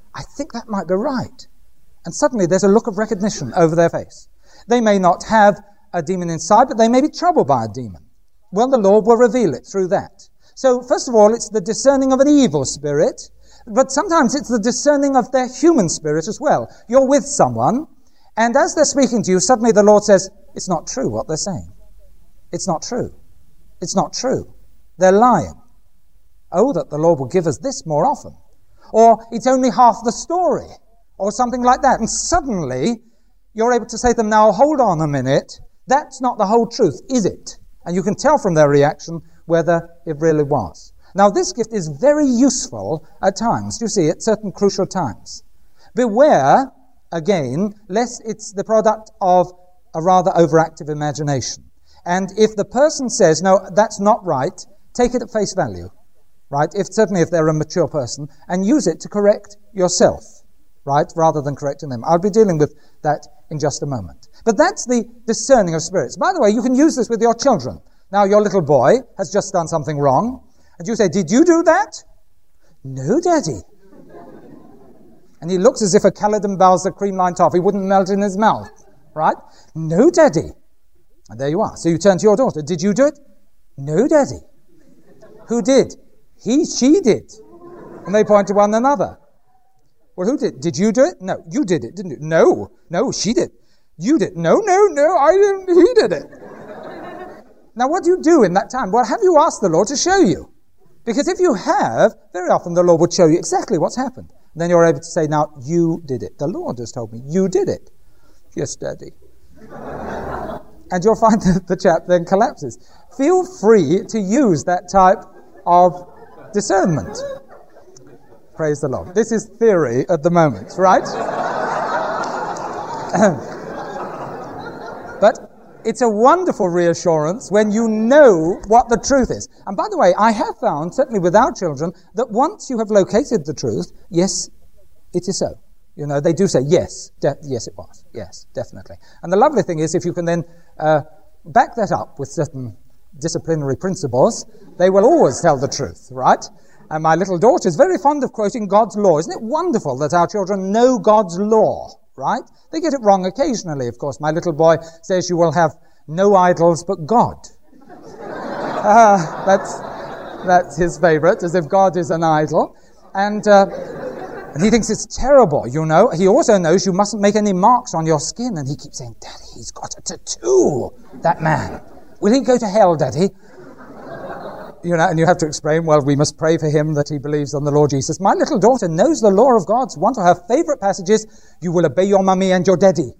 I think that might be right. And suddenly there's a look of recognition over their face. They may not have a demon inside, but they may be troubled by a demon. Well, the Lord will reveal it through that. So, first of all, it's the discerning of an evil spirit, but sometimes it's the discerning of their human spirit as well. You're with someone, and as they're speaking to you, suddenly the Lord says, it's not true what they're saying. It's not true. It's not true. They're lying. Oh, that the Lord will give us this more often. Or it's only half the story, or something like that. And suddenly, you're able to say to them, now, hold on a minute. That's not the whole truth, is it? And you can tell from their reaction whether it really was. Now, this gift is very useful at times, you see, at certain crucial times. Beware, again, lest it's the product of a rather overactive imagination. And if the person says, no, that's not right, take it at face value, right? If certainly if they're a mature person, and use it to correct yourself, right, rather than correcting them. I'll be dealing with that in just a moment. But that's the discerning of spirits. By the way, you can use this with your children. Now, your little boy has just done something wrong, and you say, did you do that? No, Daddy. And he looks as if a Caledon Bowser creamline toffee wouldn't melt in his mouth, right? No, Daddy. And there you are. So you turn to your daughter. Did you do it? No, Daddy. Who did? He, she did. And they point to one another. Well, who did? Did you do it? No, you did it, didn't you? No, no, she did. You did. No, no, no, I didn't. He did it. Now, what do you do in that time? Well, have you asked the Lord to show you? Because if you have, very often the Lord will show you exactly what's happened. Then you're able to say, now, you did it. The Lord has told me, you did it. Yes, Daddy. And you'll find that the chap then collapses. Feel free to use that type of discernment. Praise the Lord. This is theory at the moment, right? But it's a wonderful reassurance when you know what the truth is. And by the way, I have found, certainly with our children, that once you have located the truth, yes, it is so. You know, they do say, yes, de- yes it was, yes, definitely. And the lovely thing is, if you can then uh, back that up with certain disciplinary principles, they will always tell the truth, right? And my little daughter is very fond of quoting God's law. Isn't it wonderful that our children know God's law, right? They get it wrong occasionally, of course. My little boy says you will have no idols but God. uh, that's, that's his favorite, as if God is an idol. And... Uh, And he thinks it's terrible, you know. He also knows you mustn't make any marks on your skin. And he keeps saying, Daddy, he's got a tattoo, that man. Will he go to hell, Daddy? You know, and you have to explain, well, we must pray for him that he believes on the Lord Jesus. My little daughter knows the law of God. One of her favorite passages, you will obey your mummy and your daddy.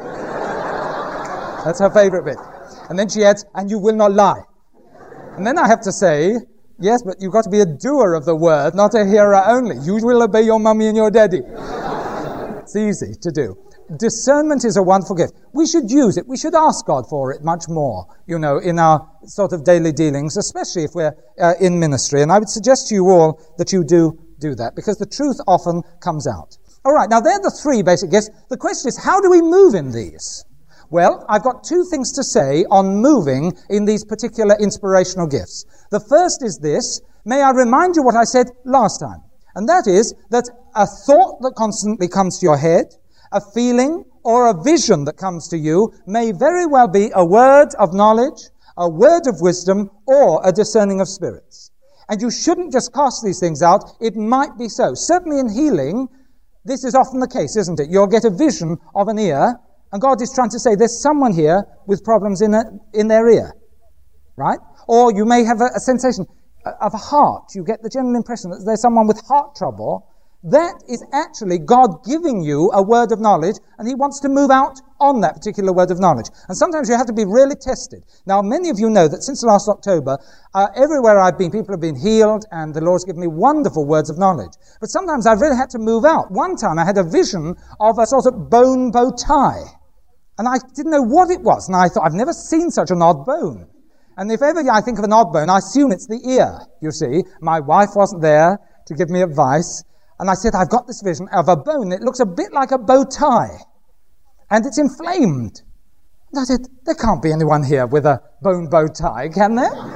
That's her favorite bit. And then she adds, and you will not lie. And then I have to say, yes, but you've got to be a doer of the word, not a hearer only. You will obey your mummy and your daddy. It's easy to do. Discernment is a wonderful gift. We should use it. We should ask God for it much more, you know, in our sort of daily dealings, especially if we're uh, in ministry. And I would suggest to you all that you do do that, because the truth often comes out. All right, now they're the three basic gifts. The question is, how do we move in these? Well, I've got two things to say on moving in these particular inspirational gifts. The first is this. May I remind you what I said last time? And that is that a thought that constantly comes to your head, a feeling or a vision that comes to you may very well be a word of knowledge, a word of wisdom, or a discerning of spirits. And you shouldn't just cast these things out. It might be so. Certainly in healing, this is often the case, isn't it? You'll get a vision of an ear, and God is trying to say, there's someone here with problems in a, in their ear, right? Or you may have a, a sensation of a heart. You get the general impression that there's someone with heart trouble. That is actually God giving you a word of knowledge, and he wants to move out on that particular word of knowledge. And sometimes you have to be really tested. Now, many of you know that since last October, uh, everywhere I've been, people have been healed, and the Lord's given me wonderful words of knowledge. But sometimes I've really had to move out. One time I had a vision of a sort of bone bow tie. And I didn't know what it was. And I thought, I've never seen such an odd bone. And if ever I think of an odd bone, I assume it's the ear, you see. My wife wasn't there to give me advice. And I said, I've got this vision of a bone. It looks a bit like a bow tie. And it's inflamed. And I said, there can't be anyone here with a bone bow tie, can there?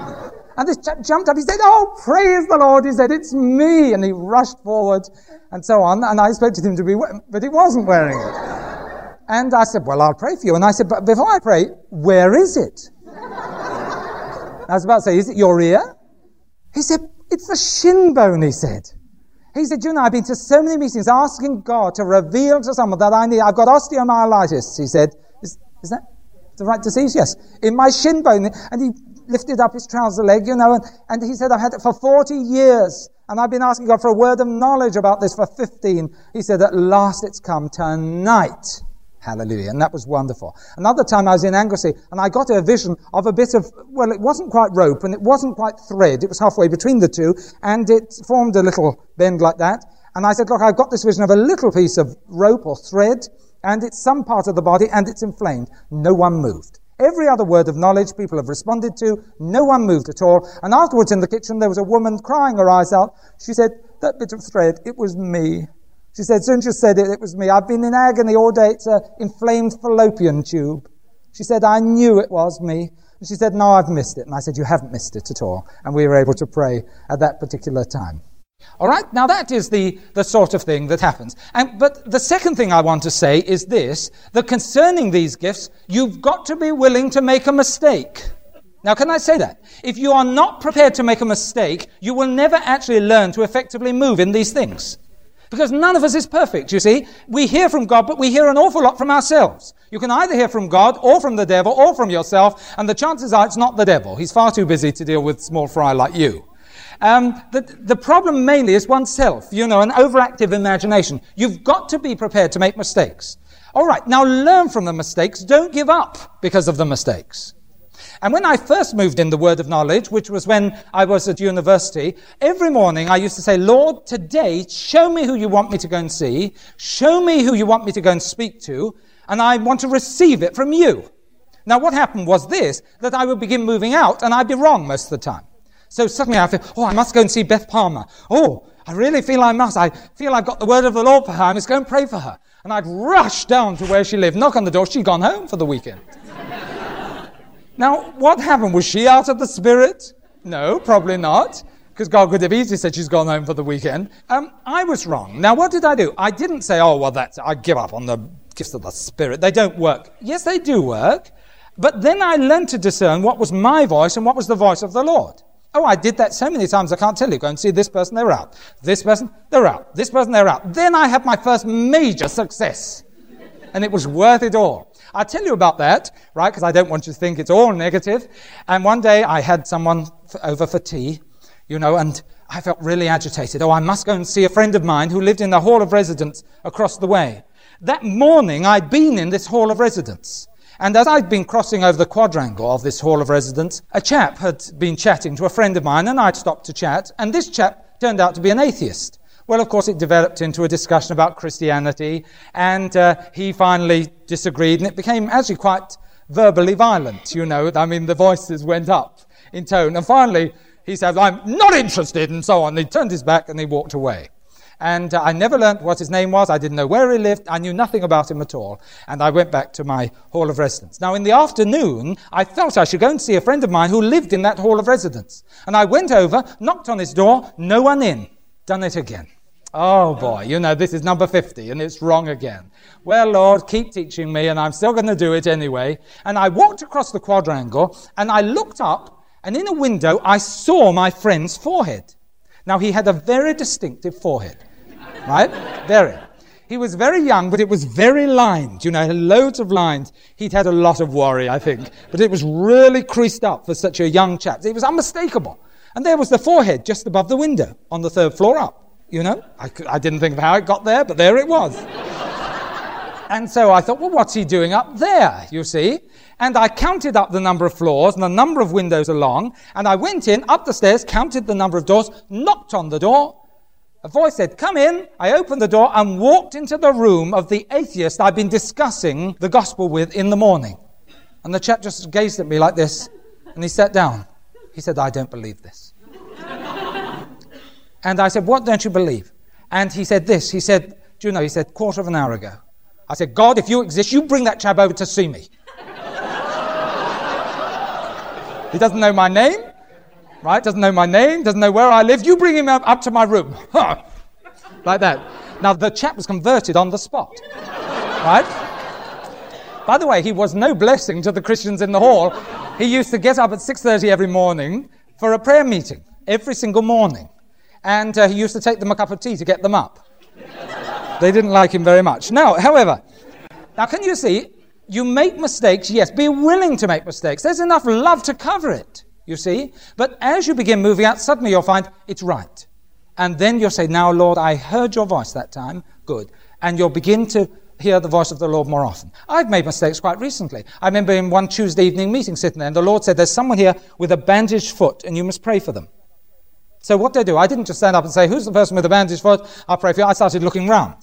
And this chap jumped up. He said, oh, praise the Lord. He said, it's me. And he rushed forward and so on. And I expected him to be, but he wasn't wearing it. And I said, well, I'll pray for you. And I said, but before I pray, where is it? I was about to say, is it your ear? He said, it's the shin bone, he said. He said, you know, I've been to so many meetings asking God to reveal to someone that I need. I've got osteomyelitis, he said. Is, is that the right disease? Yes. In my shin bone. And he lifted up his trouser leg, you know, and, and he said, I've had it for forty years. And I've been asking God for a word of knowledge about this for fifteen. He said, at last it's come tonight. Hallelujah. And that was wonderful. Another time I was in Anglesey and I got a vision of a bit of, well, it wasn't quite rope and it wasn't quite thread. It was halfway between the two and it formed a little bend like that. And I said, look, I've got this vision of a little piece of rope or thread and it's some part of the body and it's inflamed. No one moved. Every other word of knowledge people have responded to. No one moved at all. And afterwards in the kitchen there was a woman crying her eyes out. She said, that bit of thread, it was me. She said, soon as you said it, it was me. I've been in agony all day. It's an inflamed fallopian tube. She said, I knew it was me. And she said, no, I've missed it. And I said, you haven't missed it at all. And we were able to pray at that particular time. All right, now that is the, the sort of thing that happens. And, but the second thing I want to say is this, that concerning these gifts, you've got to be willing to make a mistake. Now, can I say that? If you are not prepared to make a mistake, you will never actually learn to effectively move in these things. Because none of us is perfect, you see. We hear from God, but we hear an awful lot from ourselves. You can either hear from God, or from the devil, or from yourself, and the chances are it's not the devil. He's far too busy to deal with small fry like you. Um, the, the problem mainly is oneself, you know, an overactive imagination. You've got to be prepared to make mistakes. All right, now learn from the mistakes. Don't give up because of the mistakes. And when I first moved in the word of knowledge, which was when I was at university, every morning I used to say, Lord, today, show me who you want me to go and see. Show me who you want me to go and speak to. And I want to receive it from you. Now, what happened was this, that I would begin moving out and I'd be wrong most of the time. So suddenly I feel, oh, I must go and see Beth Palmer. Oh, I really feel I must. I feel I've got the word of the Lord for her. I must go and pray for her. And I'd rush down to where she lived, knock on the door. She'd gone home for the weekend. Now, what happened? Was she out of the Spirit? No, probably not, because God could have easily said she's gone home for the weekend. Um, I was wrong. Now, what did I do? I didn't say, oh, well, that's, I give up on the gifts of the Spirit. They don't work. Yes, they do work. But then I learned to discern what was my voice and what was the voice of the Lord. Oh, I did that so many times I can't tell you. Go and see this person, they're out. This person, they're out. This person, they're out. Then I had my first major success. And it was worth it all. I'll tell you about that, right, because I don't want you to think it's all negative. And one day I had someone f- over for tea, you know, and I felt really agitated. Oh, I must go and see a friend of mine who lived in the hall of residence across the way. That morning I'd been in this hall of residence. And as I'd been crossing over the quadrangle of this hall of residence, a chap had been chatting to a friend of mine, and I'd stopped to chat, and this chap turned out to be an atheist. Well, of course, it developed into a discussion about Christianity, and uh, he finally disagreed, and it became actually quite verbally violent, you know. I mean, the voices went up in tone, and finally he said, I'm not interested, and so on. He turned his back and he walked away. And uh, I never learnt what his name was. I didn't know where he lived. I knew nothing about him at all. And I went back to my hall of residence. Now, in the afternoon, I felt I should go and see a friend of mine who lived in that hall of residence. And I went over, knocked on his door, no one in. Done it again. Oh, boy, you know, this is number fifty, and it's wrong again. Well, Lord, keep teaching me, and I'm still going to do it anyway. And I walked across the quadrangle, and I looked up, and in a window, I saw my friend's forehead. Now, he had a very distinctive forehead. Right? Very. He was very young, but it was very lined. You know, loads of lines. He'd had a lot of worry, I think. But it was really creased up for such a young chap. It was unmistakable. And there was the forehead just above the window on the third floor up. You know, I, I didn't think of how it got there, but there it was. And so I thought, well, what's he doing up there, you see? And I counted up the number of floors and the number of windows along. And I went in, up the stairs, counted the number of doors, knocked on the door. A voice said, come in. I opened the door and walked into the room of the atheist I'd been discussing the gospel with in the morning. And the chap just gazed at me like this, and he sat down. He said, I don't believe this. And I said, what don't you believe? And he said this. He said, do you know, he said, quarter of an hour ago. I said, God, if you exist, you bring that chap over to see me. He doesn't know my name. right? Doesn't know my name, doesn't know where I live. You bring him up, up to my room. Huh. Like that. Now, the chap was converted on the spot, right? By the way, he was no blessing to the Christians in the hall. He used to get up at six thirty every morning for a prayer meeting, every single morning. And uh, he used to take them a cup of tea to get them up. They didn't like him very much. Now, however, now can you see, you make mistakes, yes, be willing to make mistakes. There's enough love to cover it, you see. But as you begin moving out, suddenly you'll find it's right. And then you'll say, now, Lord, I heard your voice that time. Good. And you'll begin to hear the voice of the Lord more often. I've made mistakes quite recently. I remember in one Tuesday evening meeting sitting there, and the Lord said, there's someone here with a bandaged foot, and you must pray for them. So what did I do? I didn't just stand up and say, who's the person with the bandaged foot? I'll pray for you. I started looking round.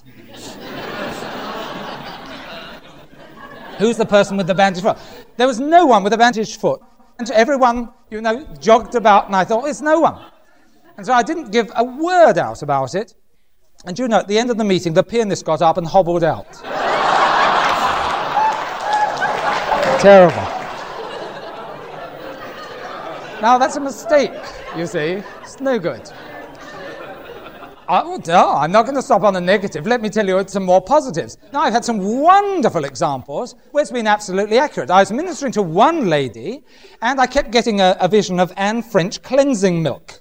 Who's the person with the bandaged foot? There was no one with a bandaged foot. And everyone, you know, jogged about, and I thought, it's no one. And so I didn't give a word out about it. And you know, at the end of the meeting, the pianist got up and hobbled out. Terrible. Now, that's a mistake, you see. It's no good. Oh, no, I'm not going to stop on the negative. Let me tell you some more positives. Now, I've had some wonderful examples where it's been absolutely accurate. I was ministering to one lady, and I kept getting a, a vision of Anne French cleansing milk.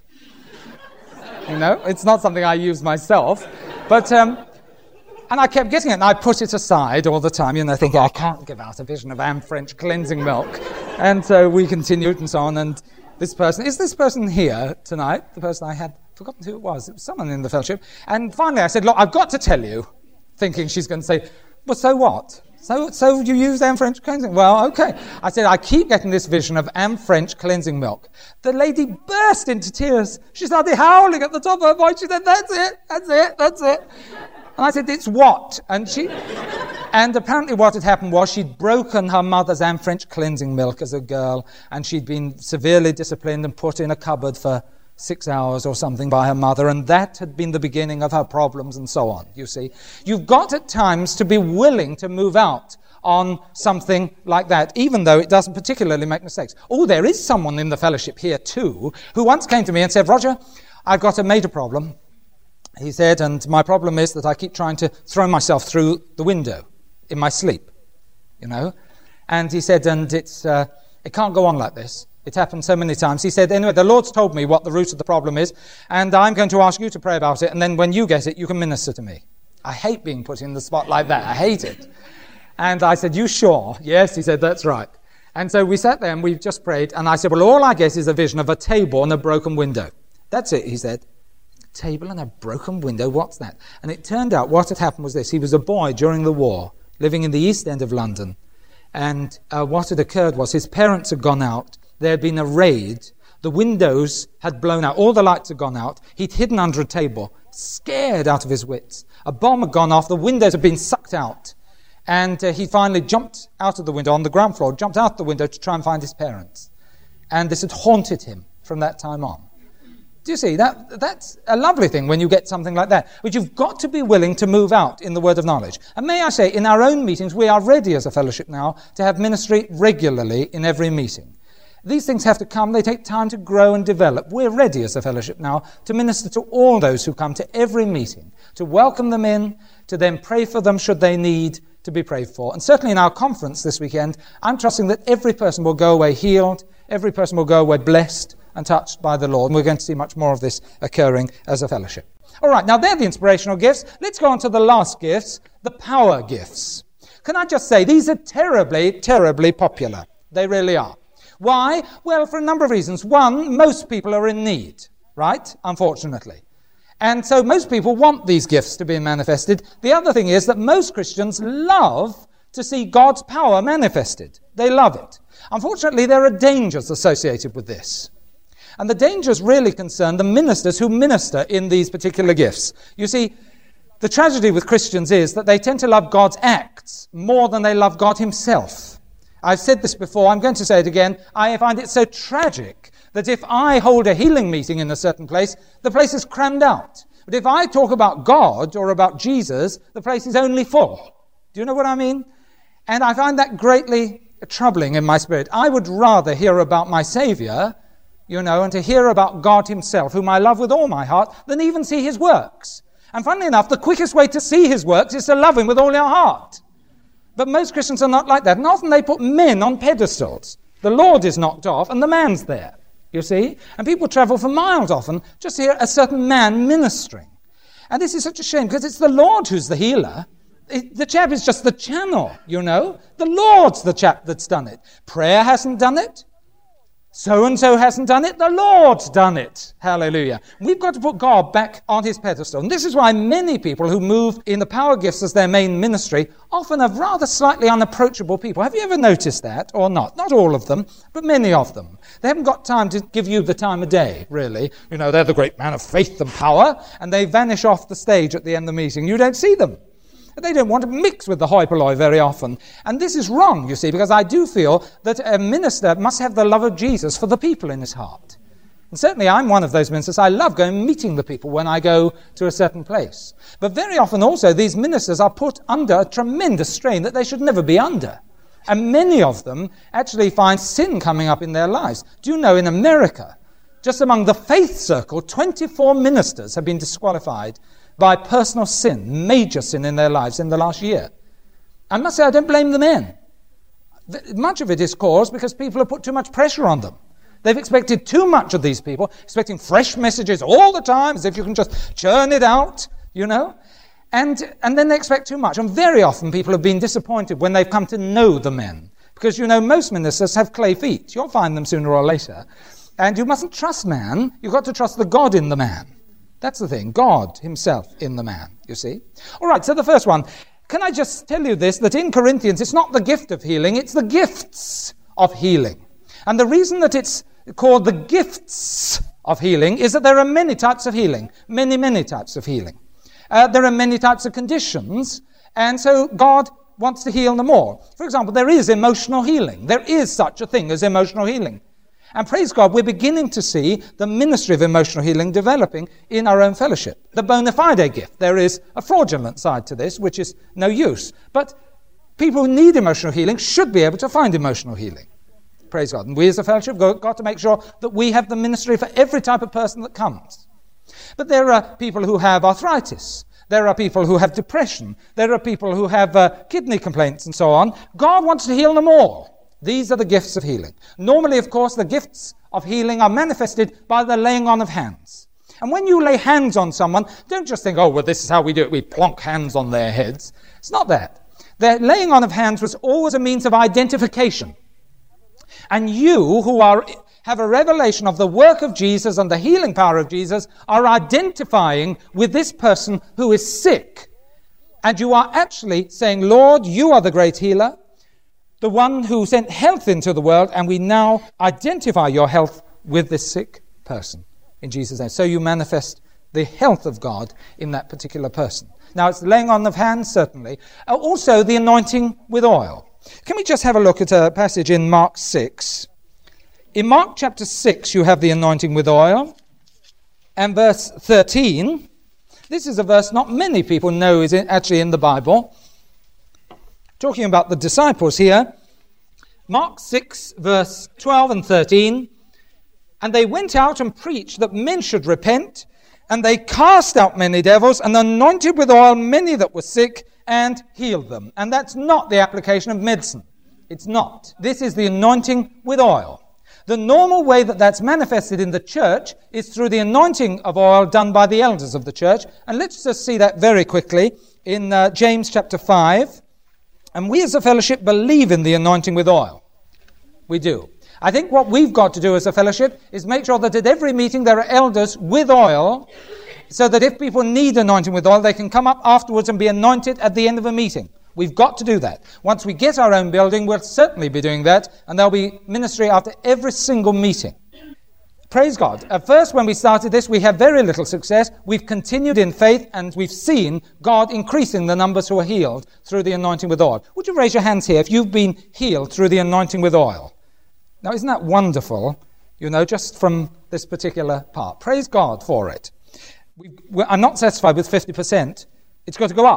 You know, it's not something I use myself. But, um, and I kept getting it, and I put it aside all the time, you know, thinking, I can't give out a vision of Anne French cleansing milk. And so we continued and so on, and this person, is this person here tonight? The person I had forgotten who it was. It was someone in the fellowship. And finally I said, look, I've got to tell you, thinking she's going to say, well, so what? So so you use Anne French cleansing? Well, okay. I said, I keep getting this vision of Anne French cleansing milk. The lady burst into tears. She started howling at the top of her voice. She said, that's it, that's it, that's it. And I said, it's what? And she, and apparently what had happened was she'd broken her mother's Anne French cleansing milk as a girl, and she'd been severely disciplined and put in a cupboard for six hours or something by her mother, and that had been the beginning of her problems and so on, you see. You've got at times to be willing to move out on something like that, even though it doesn't particularly make mistakes. Oh, there is someone in the fellowship here too, who once came to me and said, Roger, I've got a major problem. He said, and my problem is that I keep trying to throw myself through the window in my sleep, you know. And he said, and it's uh, it can't go on like this. It happened so many times. He said, anyway, the Lord's told me what the root of the problem is, and I'm going to ask you to pray about it, and then when you get it, you can minister to me. I hate being put in the spot like that. I hate it. And I said, you sure? Yes, he said, that's right. And so we sat there and we just prayed, and I said, well, all I get is a vision of a table and a broken window. That's it, he said. Table and a broken window, what's that? And it turned out what had happened was this. He was a boy during the war, living in the East End of London. And uh, what had occurred was his parents had gone out. There had been a raid. The windows had blown out. All the lights had gone out. He'd hidden under a table, scared out of his wits. A bomb had gone off. The windows had been sucked out. And uh, he finally jumped out of the window on the ground floor, jumped out the window to try and find his parents. And this had haunted him from that time on. Do you see? That that's a lovely thing when you get something like that. But you've got to be willing to move out in the word of knowledge. And may I say, in our own meetings, we are ready as a fellowship now to have ministry regularly in every meeting. These things have to come. They take time to grow and develop. We're ready as a fellowship now to minister to all those who come to every meeting, to welcome them in, to then pray for them should they need to be prayed for. And certainly in our conference this weekend, I'm trusting that every person will go away healed, every person will go away blessed and touched by the Lord. And we're going to see much more of this occurring as a fellowship. All right, now they're the inspirational gifts. Let's go on to the last gifts, the power gifts. Can I just say, these are terribly, terribly popular. They really are. Why? Well, for a number of reasons. One, most people are in need, right? Unfortunately. And so most people want these gifts to be manifested. The other thing is that most Christians love to see God's power manifested. They love it. Unfortunately, there are dangers associated with this. And the dangers really concern the ministers who minister in these particular gifts. You see, the tragedy with Christians is that they tend to love God's acts more than they love God himself. I've said this before, I'm going to say it again. I find it so tragic that if I hold a healing meeting in a certain place, the place is crammed out. But if I talk about God or about Jesus, the place is only full. Do you know what I mean? And I find that greatly troubling in my spirit. I would rather hear about my Saviour you know, and to hear about God himself, whom I love with all my heart, than even see his works. And funnily enough, the quickest way to see his works is to love him with all your heart. But most Christians are not like that. And often they put men on pedestals. The Lord is knocked off and the man's there, you see. And people travel for miles often just to hear a certain man ministering. And this is such a shame because it's the Lord who's the healer. It, the chap is just the channel, you know. The Lord's the chap that's done it. Prayer hasn't done it. So-and-so hasn't done it. The Lord's done it. Hallelujah. We've got to put God back on his pedestal. And this is why many people who move in the power gifts as their main ministry often are rather slightly unapproachable people. Have you ever noticed that or not? Not all of them, but many of them. They haven't got time to give you the time of day, really. You know, they're the great man of faith and power, and they vanish off the stage at the end of the meeting. You don't see them. They don't want to mix with the hoi polloi very often. And this is wrong, you see, because I do feel that a minister must have the love of Jesus for the people in his heart. And certainly I'm one of those ministers. I love going and meeting the people when I go to a certain place. But very often also these ministers are put under a tremendous strain that they should never be under. And many of them actually find sin coming up in their lives. Do you know in America, just among the faith circle, twenty-four ministers have been disqualified by personal sin, major sin in their lives in the last year. I must say, I don't blame the men. Much of it is caused because people have put too much pressure on them. They've expected too much of these people, expecting fresh messages all the time, as if you can just churn it out, you know. And, and then they expect too much. And very often people have been disappointed when they've come to know the men. Because, you know, most ministers have clay feet. You'll find them sooner or later. And you mustn't trust man. You've got to trust the God in the man. That's the thing, God himself in the man, you see. All right, so the first one. Can I just tell you this, that in Corinthians, it's not the gift of healing, it's the gifts of healing. And the reason that it's called the gifts of healing is that there are many types of healing, many, many types of healing. Uh, there are many types of conditions, and so God wants to heal them all. For example, there is emotional healing. There is such a thing as emotional healing. And praise God, we're beginning to see the ministry of emotional healing developing in our own fellowship. The bona fide gift. There is a fraudulent side to this, which is no use. But people who need emotional healing should be able to find emotional healing. Praise God. And we as a fellowship have got to make sure that we have the ministry for every type of person that comes. But there are people who have arthritis. There are people who have depression. There are people who have uh, kidney complaints and so on. God wants to heal them all. These are the gifts of healing. Normally, of course, the gifts of healing are manifested by the laying on of hands. And when you lay hands on someone, don't just think, oh, well, this is how we do it. We plonk hands on their heads. It's not that. The laying on of hands was always a means of identification. And you, who are have a revelation of the work of Jesus and the healing power of Jesus, are identifying with this person who is sick. And you are actually saying, Lord, you are the great healer, the one who sent health into the world, and we now identify your health with this sick person in Jesus' name. So you manifest the health of God in that particular person. Now, it's the laying on of hands, certainly. Uh, also, the anointing with oil. Can we just have a look at a passage in Mark six? In Mark chapter six, you have the anointing with oil. And verse thirteen, this is a verse not many people know is actually in the Bible. Talking about the disciples here, Mark six, verse twelve and thirteen, and they went out and preached that men should repent, and they cast out many devils, and anointed with oil many that were sick, and healed them. And that's not the application of medicine. It's not. This is the anointing with oil. The normal way that that's manifested in the church is through the anointing of oil done by the elders of the church. And let's just see that very quickly in uh, James chapter five. And we as a fellowship believe in the anointing with oil. We do. I think what we've got to do as a fellowship is make sure that at every meeting there are elders with oil, so that if people need anointing with oil, they can come up afterwards and be anointed at the end of a meeting. We've got to do that. Once we get our own building, we'll certainly be doing that, and there'll be ministry after every single meeting. Praise God. At first, when we started this, we had very little success. We've continued in faith, and we've seen God increasing the numbers who are healed through the anointing with oil. Would you raise your hands here if you've been healed through the anointing with oil? Now, isn't that wonderful, you know, just from this particular part? Praise God for it. We, I'm not satisfied with fifty percent. It's got to go up.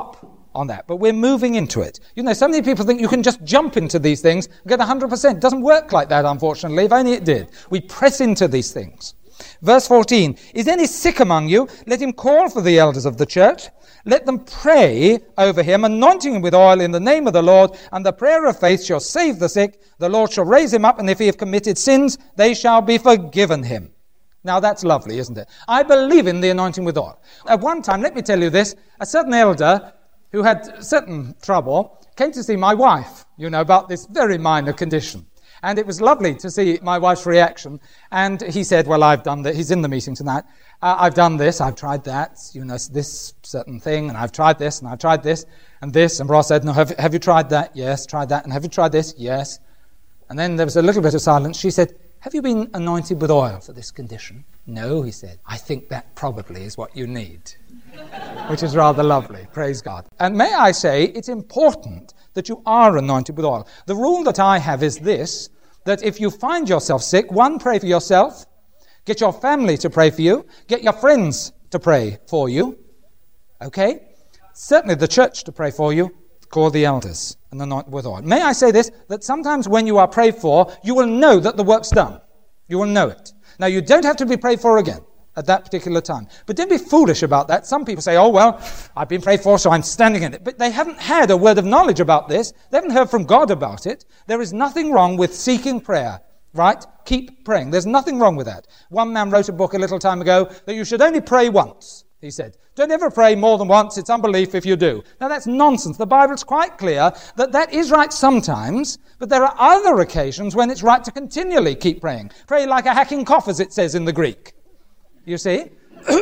on that, but we're moving into it. You know, so many people think you can just jump into these things and get one hundred percent. It doesn't work like that, unfortunately. If only it did. We press into these things. Verse fourteen, is any sick among you? Let him call for the elders of the church. Let them pray over him, anointing him with oil in the name of the Lord, and the prayer of faith shall save the sick. The Lord shall raise him up, and if he have committed sins, they shall be forgiven him. Now that's lovely, isn't it? I believe in the anointing with oil. At one time, let me tell you this, a certain elder who had certain trouble came to see my wife, you know, about this very minor condition. And it was lovely to see my wife's reaction. And he said, well, I've done that. He's in the meeting tonight. Uh, I've done this, I've tried that, you know, this certain thing, and I've tried this, and I've tried this, and this. And Ross said, no, have, have you tried that? Yes, tried that. And have you tried this? Yes. And then there was a little bit of silence. She said, have you been anointed with oil for this condition? No, he said. I think that probably is what you need. Which is rather lovely. Praise God. And may I say, it's important that you are anointed with oil. The rule that I have is this, that if you find yourself sick, one, pray for yourself, get your family to pray for you, get your friends to pray for you, okay? Certainly the church to pray for you, call the elders and anoint with oil. May I say this, that sometimes when you are prayed for, you will know that the work's done. You will know it. Now, you don't have to be prayed for again at that particular time. But don't be foolish about that. Some people say, oh, well, I've been prayed for, so I'm standing in it. But they haven't had a word of knowledge about this. They haven't heard from God about it. There is nothing wrong with seeking prayer, right? Keep praying. There's nothing wrong with that. One man wrote a book a little time ago that you should only pray once, he said. Don't ever pray more than once. It's unbelief if you do. Now, that's nonsense. The Bible's quite clear that that is right sometimes, but there are other occasions when it's right to continually keep praying. Pray like a hacking cough, as it says in the Greek. You see?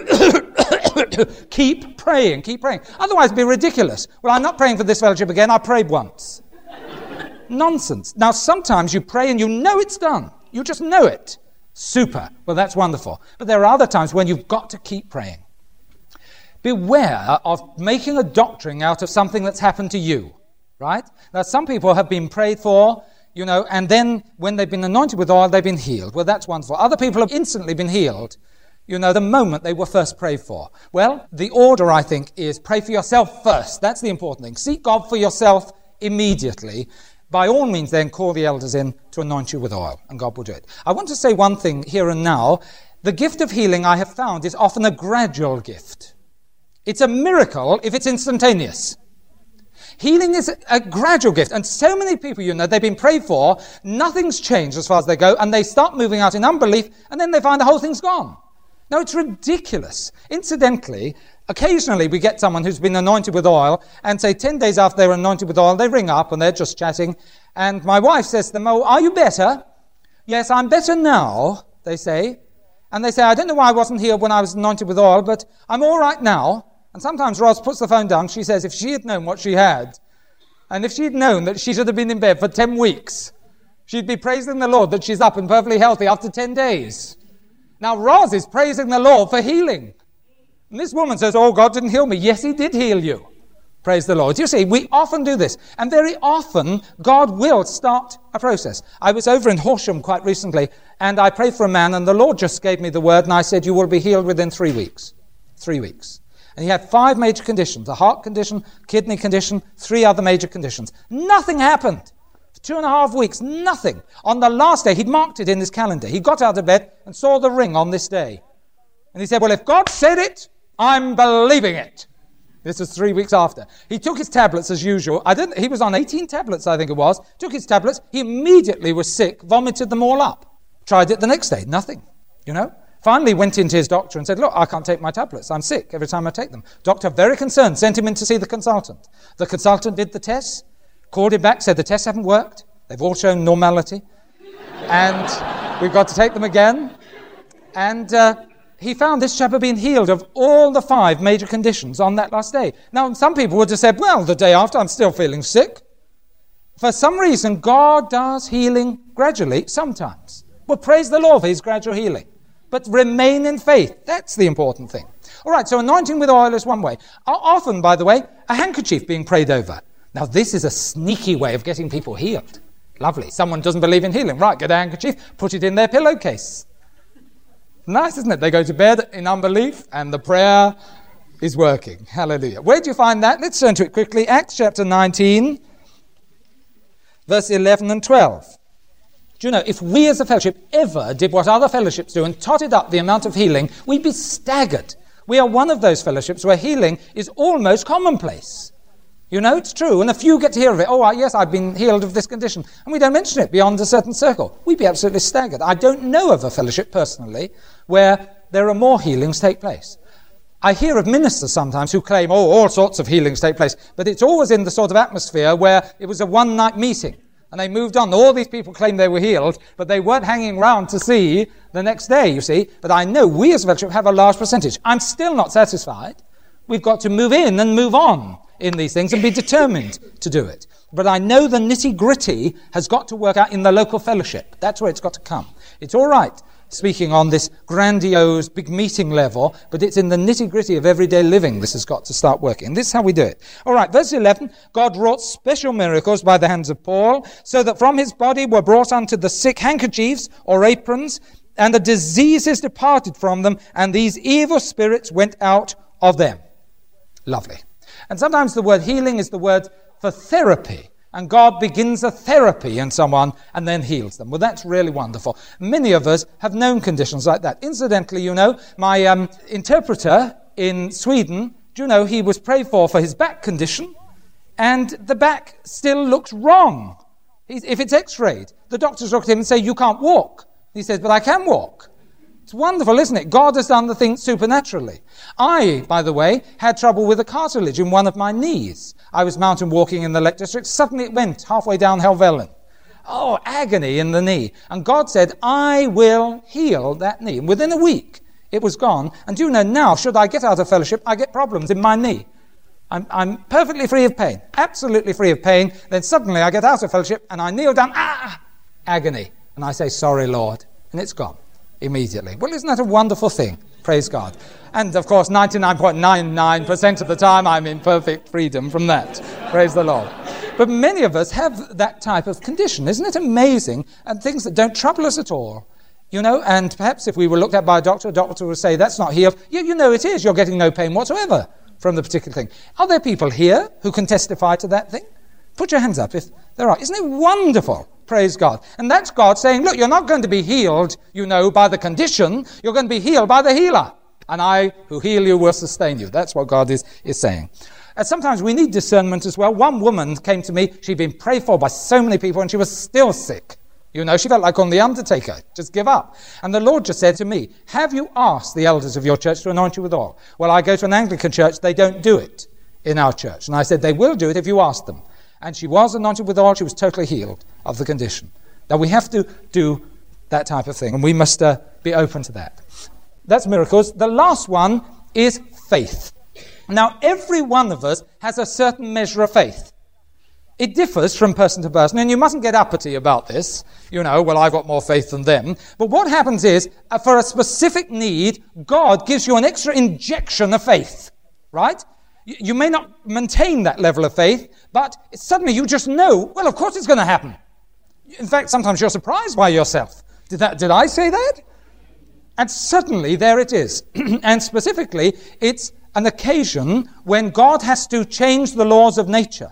Keep praying, keep praying. Otherwise it'd be ridiculous. Well, I'm not praying for this fellowship again. I prayed once. Nonsense. Now, sometimes you pray and you know it's done. You just know it. Super. Well, that's wonderful. But there are other times when you've got to keep praying. Beware of making a doctrine out of something that's happened to you, right? Now, some people have been prayed for, you know, and then when they've been anointed with oil, they've been healed. Well, that's wonderful. Other people have instantly been healed, you know, the moment they were first prayed for. Well, the order, I think, is pray for yourself first. That's the important thing. Seek God for yourself immediately. By all means, then, call the elders in to anoint you with oil, and God will do it. I want to say one thing here and now. The gift of healing, I have found, is often a gradual gift. It's a miracle if it's instantaneous. Healing is a gradual gift. And so many people, you know, they've been prayed for, nothing's changed as far as they go, and they start moving out in unbelief, and then they find the whole thing's gone. No, it's ridiculous. Incidentally, occasionally we get someone who's been anointed with oil, and say ten days after they're anointed with oil, they ring up and they're just chatting, and my wife says to them, oh, are you better? Yes, I'm better now, they say. And they say, I don't know why I wasn't here when I was anointed with oil, but I'm all right now. And sometimes Roz puts the phone down. She says if she had known what she had, and if she had known that she should have been in bed for ten weeks, she'd be praising the Lord that she's up and perfectly healthy after ten days. Now, Roz is praising the Lord for healing. And this woman says, oh, God didn't heal me. Yes, he did heal you. Praise the Lord. You see, we often do this. And very often, God will start a process. I was over in Horsham quite recently, and I prayed for a man, and the Lord just gave me the word, and I said, you will be healed within three weeks. Three weeks. And he had five major conditions, a heart condition, kidney condition, three other major conditions. Nothing happened. For two and a half weeks, nothing. On the last day, he'd marked it in his calendar. He got out of bed and saw the ring on this day. And he said, well, if God said it, I'm believing it. This was three weeks after. He took his tablets as usual. I didn't, he was on eighteen tablets, I think it was. Took his tablets. He immediately was sick, vomited them all up. Tried it the next day. Nothing, you know. Finally went into his doctor and said, look, I can't take my tablets. I'm sick every time I take them. Doctor, very concerned, sent him in to see the consultant. The consultant did the tests, called him back, said the tests haven't worked. They've all shown normality. And we've got to take them again. And uh, he found this chap had been healed of all the five major conditions on that last day. Now, some people would have said, well, the day after I'm still feeling sick. For some reason, God does healing gradually, sometimes. Well, praise the Lord for his gradual healing. But remain in faith. That's the important thing. All right, so anointing with oil is one way. Often, by the way, a handkerchief being prayed over. Now, this is a sneaky way of getting people healed. Lovely. Someone doesn't believe in healing. Right, get a handkerchief, put it in their pillowcase. Nice, isn't it? They go to bed in unbelief, and the prayer is working. Hallelujah. Where do you find that? Let's turn to it quickly. Acts chapter nineteen, verse eleven and twelve. Do you know, if we as a fellowship ever did what other fellowships do and totted up the amount of healing, we'd be staggered. We are one of those fellowships where healing is almost commonplace. You know, it's true. And a few get to hear of it. Oh, yes, I've been healed of this condition. And we don't mention it beyond a certain circle. We'd be absolutely staggered. I don't know of a fellowship personally where there are more healings take place. I hear of ministers sometimes who claim, oh, all sorts of healings take place. But it's always in the sort of atmosphere where it was a one-night meeting. And they moved on. All these people claimed they were healed, but they weren't hanging around to see the next day, you see. But I know we as a fellowship have a large percentage. I'm still not satisfied. We've got to move in and move on in these things and be determined to do it. But I know the nitty-gritty has got to work out in the local fellowship. That's where it's got to come. It's all right speaking on this grandiose, big meeting level, but it's in the nitty-gritty of everyday living this has got to start working. This is how we do it. All right, verse eleven, God wrought special miracles by the hands of Paul, so that from his body were brought unto the sick handkerchiefs or aprons, and the diseases departed from them, and these evil spirits went out of them. Lovely. And sometimes the word healing is the word for therapy. And God begins a therapy in someone and then heals them. Well, that's really wonderful. Many of us have known conditions like that. Incidentally, you know, my um, interpreter in Sweden, do you know, he was prayed for for his back condition, and the back still looks wrong. He's, if it's x-rayed, the doctors look at him and say, you can't walk. He says, but I can walk. It's wonderful, isn't it? God has done the thing supernaturally. I, by the way, had trouble with a cartilage in one of my knees. I was mountain walking in the Lake District. Suddenly it went halfway down Helvellyn. Oh, agony in the knee. And God said, I will heal that knee. And within a week, it was gone. And do you know now, should I get out of fellowship, I get problems in my knee. I'm, I'm perfectly free of pain, absolutely free of pain. Then suddenly I get out of fellowship and I kneel down, ah, agony. And I say, sorry, Lord. And it's gone. Immediately. Well, isn't that a wonderful thing? Praise God. And of course, ninety-nine point nine nine percent of the time I'm in perfect freedom from that. Praise the Lord. But many of us have that type of condition. Isn't it amazing? And things that don't trouble us at all. You know, and perhaps if we were looked at by a doctor, a doctor would say, that's not healed. Yeah, you know it is. You're getting no pain whatsoever from the particular thing. Are there people here who can testify to that thing? Put your hands up if there are. Isn't it wonderful? Praise God. And that's God saying, look, you're not going to be healed, you know, by the condition. You're going to be healed by the healer. And I who heal you will sustain you. That's what God is, is saying. And sometimes we need discernment as well. One woman came to me. She'd been prayed for by so many people and she was still sick. You know, she felt like on the undertaker. Just give up. And the Lord just said to me, have you asked the elders of your church to anoint you with oil? Well, I go to an Anglican church. They don't do it in our church. And I said, they will do it if you ask them. And she was anointed with oil. She was totally healed of the condition. Now, we have to do that type of thing, and we must uh, be open to that. That's miracles. The last one is faith. Now, every one of us has a certain measure of faith. It differs from person to person, and you mustn't get uppity about this. You know, well, I've got more faith than them. But what happens is, uh, for a specific need, God gives you an extra injection of faith, right? You may not maintain that level of faith, but suddenly you just know, well, of course it's going to happen. In fact, sometimes you're surprised by yourself. Did that? Did I say that? And suddenly there it is. And specifically, it's an occasion when God has to change the laws of nature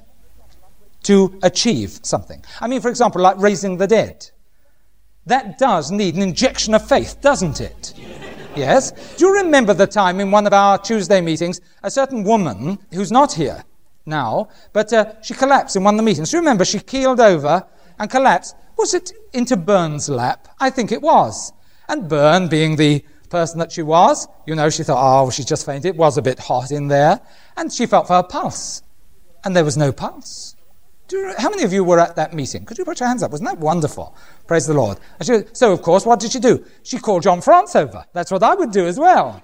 to achieve something. I mean, for example, like raising the dead. That does need an injection of faith, doesn't it? Yes. Do you remember the time in one of our Tuesday meetings, a certain woman who's not here now, but uh, she collapsed in one of the meetings. Do you remember she keeled over and collapsed? Was it into Bern's lap? I think it was. And Bern, being the person that she was, you know, she thought, oh, she just fainted. It was a bit hot in there. And she felt for her pulse. And there was no pulse. Do you, how many of you were at that meeting? Could you put your hands up? Wasn't that wonderful? Praise the Lord. And she, so, of course, what did she do? She called John France over. That's what I would do as well.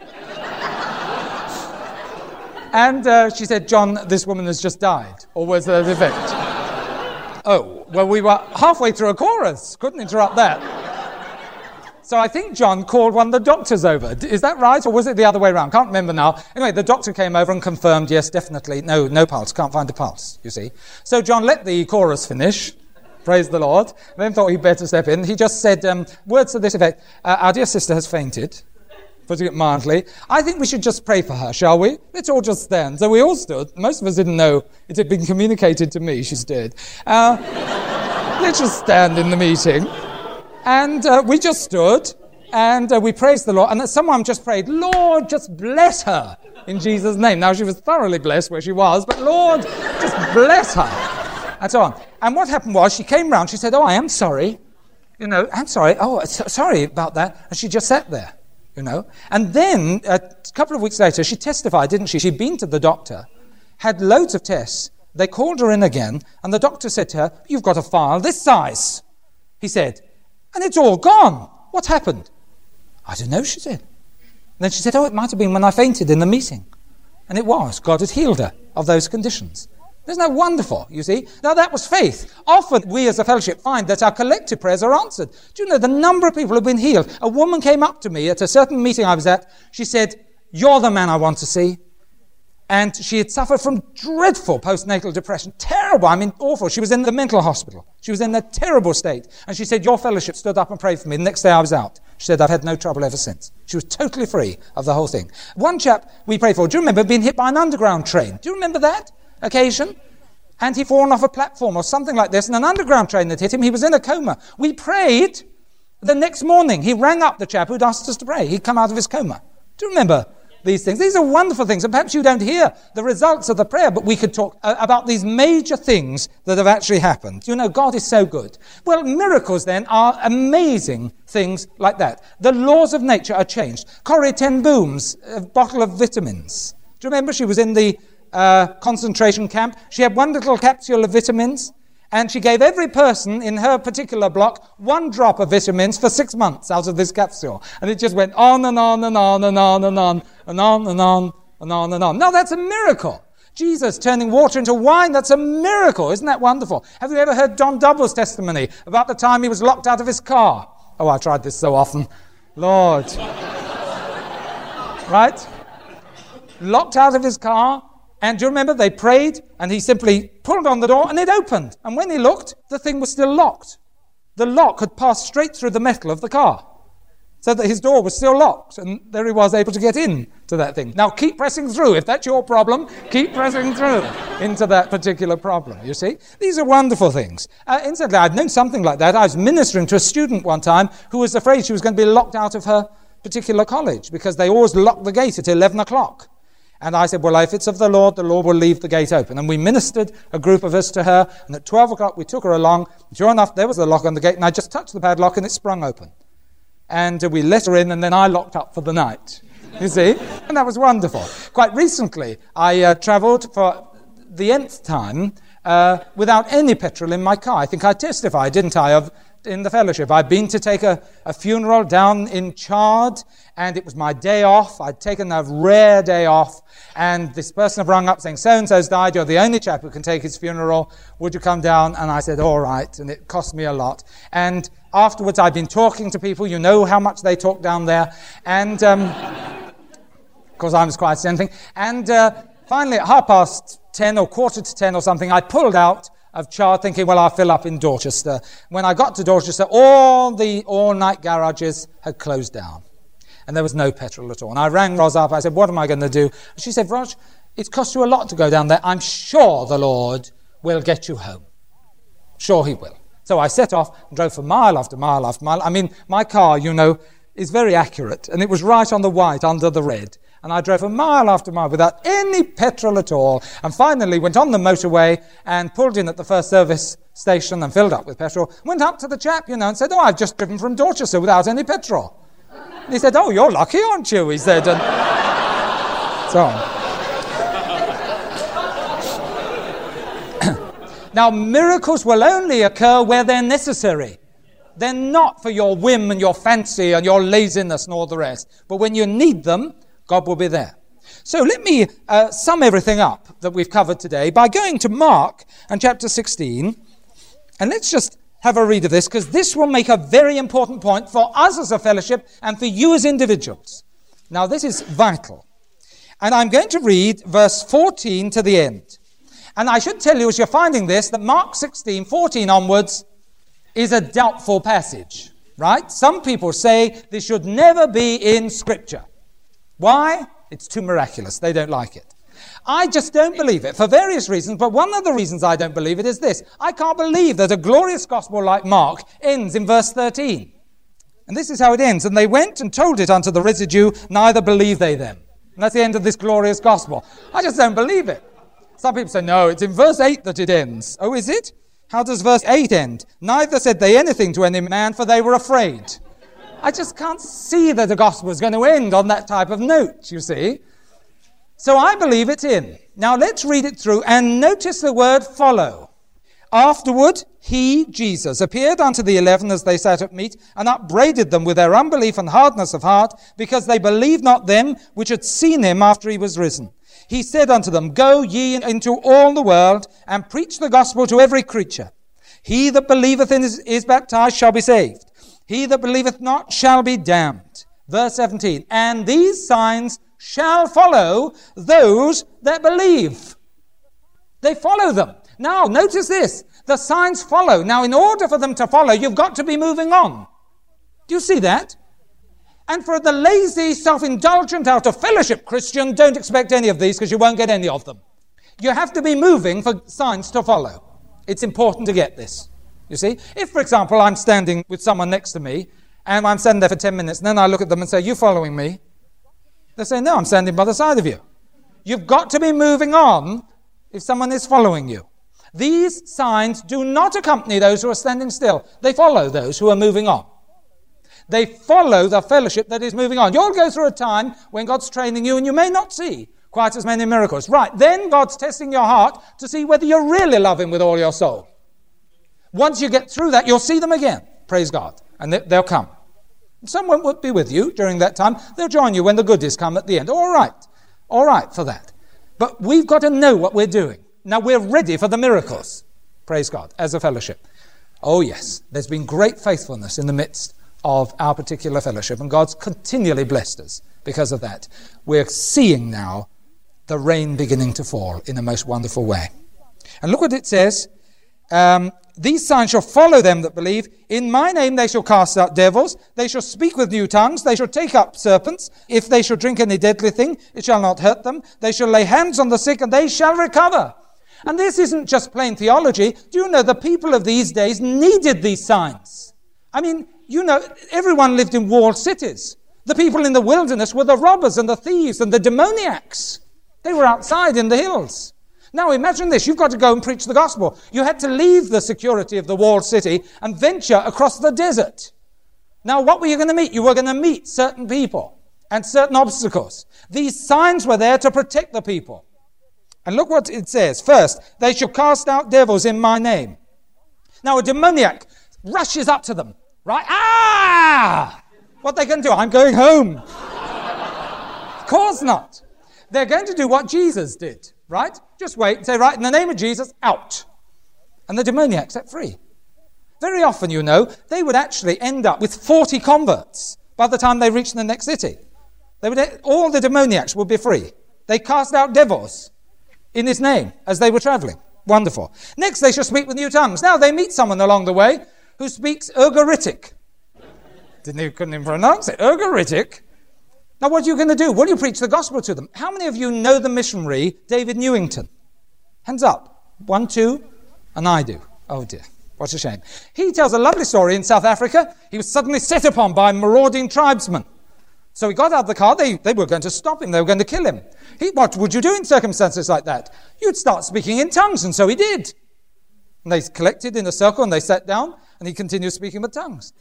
And uh, she said, John, this woman has just died. Or was there an event? Oh, well, we were halfway through a chorus. Couldn't interrupt that. So I think John called one of the doctors over. Is that right? Or was it the other way around? Can't remember now. Anyway, the doctor came over and confirmed, yes, definitely. No, no pulse. Can't find a pulse, you see. So John let the chorus finish. Praise the Lord. Then thought he'd better step in. He just said um, words to this effect. Uh, our dear sister has fainted. putting it mildly. I think we should just pray for her, shall we? Let's all just stand. So we all stood. Most of us didn't know it had been communicated to me she's dead. Uh, let's just stand in the meeting. And uh, we just stood, and uh, we praised the Lord. And someone just prayed, Lord, just bless her in Jesus' name. Now, she was thoroughly blessed where she was, but Lord, just bless her. And so on. And what happened was, she came round, she said, oh, I am sorry. You know, I'm sorry. Oh, so, sorry about that. And she just sat there. You know, and then a couple of weeks later, she testified, didn't she? She'd been to the doctor, had loads of tests. They called her in again, and the doctor said to her, you've got a file this size. He said, and it's all gone. What happened? I don't know, she said. And then she said, oh, it might have been when I fainted in the meeting. And it was. God had healed her of those conditions. Isn't that wonderful, you see? Now, that was faith. Often, we as a fellowship find that our collective prayers are answered. Do you know the number of people who have been healed? A woman came up to me at a certain meeting I was at. She said, you're the man I want to see. And she had suffered from dreadful postnatal depression. Terrible, I mean, awful. She was in the mental hospital. She was in a terrible state. And she said, your fellowship stood up and prayed for me. The next day I was out. She said, I've had no trouble ever since. She was totally free of the whole thing. One chap we prayed for, do you remember being hit by an underground train? Do you remember that occasion? And he'd fallen off a platform or something like this, and an underground train had hit him. He was in a coma. We prayed. The next morning, he rang up the chap who'd asked us to pray. He'd come out of his coma. Do you remember these things? These are wonderful things, and perhaps you don't hear the results of the prayer, but we could talk uh, about these major things that have actually happened. You know, God is so good. Well, miracles, then, are amazing things like that. The laws of nature are changed. Corrie ten Boom's uh, bottle of vitamins. Do you remember? She was in the Uh, concentration camp. She had one little capsule of vitamins, and she gave every person in her particular block one drop of vitamins for six months out of this capsule. And it just went on and on and on and on and on and on and on and on and on. Now, that's a miracle. Jesus turning water into wine, that's a miracle. Isn't that wonderful? Have you ever heard John Double's testimony about the time he was locked out of his car? Oh, I tried this so often. Lord. Right? Locked out of his car. And do you remember, they prayed, and he simply pulled on the door, and it opened. And when he looked, the thing was still locked. The lock had passed straight through the metal of the car, so that his door was still locked, and there he was able to get in to that thing. Now, keep pressing through. If that's your problem, keep pressing through into that particular problem, you see. These are wonderful things. Uh, incidentally, I'd known something like that. I was ministering to a student one time who was afraid she was going to be locked out of her particular college, because they always locked the gate at eleven o'clock. And I said, well, if it's of the Lord, the Lord will leave the gate open. And we ministered, a group of us, to her. And at twelve o'clock, we took her along. Sure enough, there was a lock on the gate. And I just touched the padlock, and it sprung open. And uh, we let her in, and then I locked up for the night. You see? And that was wonderful. Quite recently, I uh, travelled for the nth time uh, without any petrol in my car. I think I testified, didn't I, of in the fellowship. I'd been to take a, a funeral down in Chard, and it was my day off. I'd taken a rare day off, and this person had rung up saying, so-and-so's died, you're the only chap who can take his funeral, would you come down? And I said, all right, and it cost me a lot. And afterwards, I'd been talking to people, you know how much they talk down there, and, um, of course, I was quite anything, and uh, finally, at half past ten or quarter to ten or something, I pulled out of Chard thinking, well, I'll fill up in Dorchester. When I got to Dorchester, all the all-night garages had closed down. And there was no petrol at all. And I rang Ros up. I said, what am I going to do? And she said, Rog, it's cost you a lot to go down there. I'm sure the Lord will get you home. Sure he will. So I set off and drove for mile after mile after mile. I mean, my car, you know, is very accurate. And it was right on the white under the red. And I drove a mile after mile without any petrol at all. And finally went on the motorway and pulled in at the first service station and filled up with petrol. Went up to the chap, you know, and said, oh, I've just driven from Dorchester without any petrol. And he said, oh, you're lucky, aren't you? He said. And so on. Now, miracles will only occur where they're necessary. They're not for your whim and your fancy and your laziness and all the rest. But when you need them, God will be there. So let me uh, sum everything up that we've covered today by going to Mark and chapter sixteen. And let's just have a read of this, because this will make a very important point for us as a fellowship and for you as individuals. Now, this is vital. And I'm going to read verse fourteen to the end. And I should tell you, as you're finding this, that Mark sixteen, fourteen onwards is a doubtful passage, right? Some people say this should never be in Scripture. Why? It's too miraculous. They don't like it. I just don't believe it for various reasons, but one of the reasons I don't believe it is this. I can't believe that a glorious gospel like Mark ends in verse thirteen. And this is how it ends. And they went and told it unto the residue, neither believe they them. And that's the end of this glorious gospel. I just don't believe it. Some people say, no, it's in verse eight that it ends. Oh, is it? How does verse eight end? Neither said they anything to any man, for they were afraid. I just can't see that the gospel is going to end on that type of note, you see. So I believe it's in. Now let's read it through and notice the word follow. Afterward, he, Jesus, appeared unto the eleven as they sat at meat, and upbraided them with their unbelief and hardness of heart, because they believed not them which had seen him after he was risen. He said unto them, Go ye into all the world, and preach the gospel to every creature. He that believeth and is, is baptized shall be saved. He that believeth not shall be damned. Verse seventeen, and these signs shall follow those that believe. They follow them. Now, notice this. The signs follow. Now, in order for them to follow, you've got to be moving on. Do you see that? And for the lazy, self-indulgent, out-of-fellowship Christian, don't expect any of these because you won't get any of them. You have to be moving for signs to follow. It's important to get this. You see? If, for example, I'm standing with someone next to me, and I'm standing there for ten minutes, and then I look at them and say, you following me? They say, no, I'm standing by the side of you. You've got to be moving on if someone is following you. These signs do not accompany those who are standing still. They follow those who are moving on. They follow the fellowship that is moving on. You'll go through a time when God's training you and you may not see quite as many miracles. Right, then God's testing your heart to see whether you really love him with all your soul. Once you get through that, you'll see them again. Praise God. And they'll come. Someone will be with you during that time. They'll join you when the goodies come at the end. All right. All right for that. But we've got to know what we're doing. Now we're ready for the miracles. Praise God. As a fellowship. Oh yes. There's been great faithfulness in the midst of our particular fellowship. And God's continually blessed us because of that. We're seeing now the rain beginning to fall in a most wonderful way. And look what it says. Um, These signs shall follow them that believe. In my name they shall cast out devils. They shall speak with new tongues. They shall take up serpents. If they shall drink any deadly thing, it shall not hurt them. They shall lay hands on the sick, and they shall recover. And this isn't just plain theology. Do you know the people of these days needed these signs? I mean, you know, everyone lived in walled cities. The people in the wilderness were the robbers and the thieves and the demoniacs. They were outside in the hills. Now imagine this, you've got to go and preach the gospel. You had to leave the security of the walled city and venture across the desert. Now what were you going to meet? You were going to meet certain people and certain obstacles. These signs were there to protect the people. And look what it says. First, they shall cast out devils in my name. Now a demoniac rushes up to them, right? Ah! What they going to do? I'm going home. Of course not. They're going to do what Jesus did, right? Just wait and say, right, in the name of Jesus, out. And the demoniac set free. Very often, you know, they would actually end up with forty converts by the time they reached the next city. They would, all the demoniacs would be free. They cast out devils in his name as they were traveling. Wonderful. Next, they shall speak with new tongues. Now, they meet someone along the way who speaks Ugaritic. Didn't even, couldn't even pronounce it. Ugaritic. Now, what are you going to do? Well, you preach the gospel to them. How many of you know the missionary David Newington? Hands up. One, two, and I do. Oh, dear. What a shame. He tells a lovely story in South Africa. He was suddenly set upon by marauding tribesmen. So he got out of the car. They, they were going to stop him. They were going to kill him. He, what would you do in circumstances like that? You'd start speaking in tongues, and so he did. And they collected in a circle, and they sat down, and he continued speaking with tongues.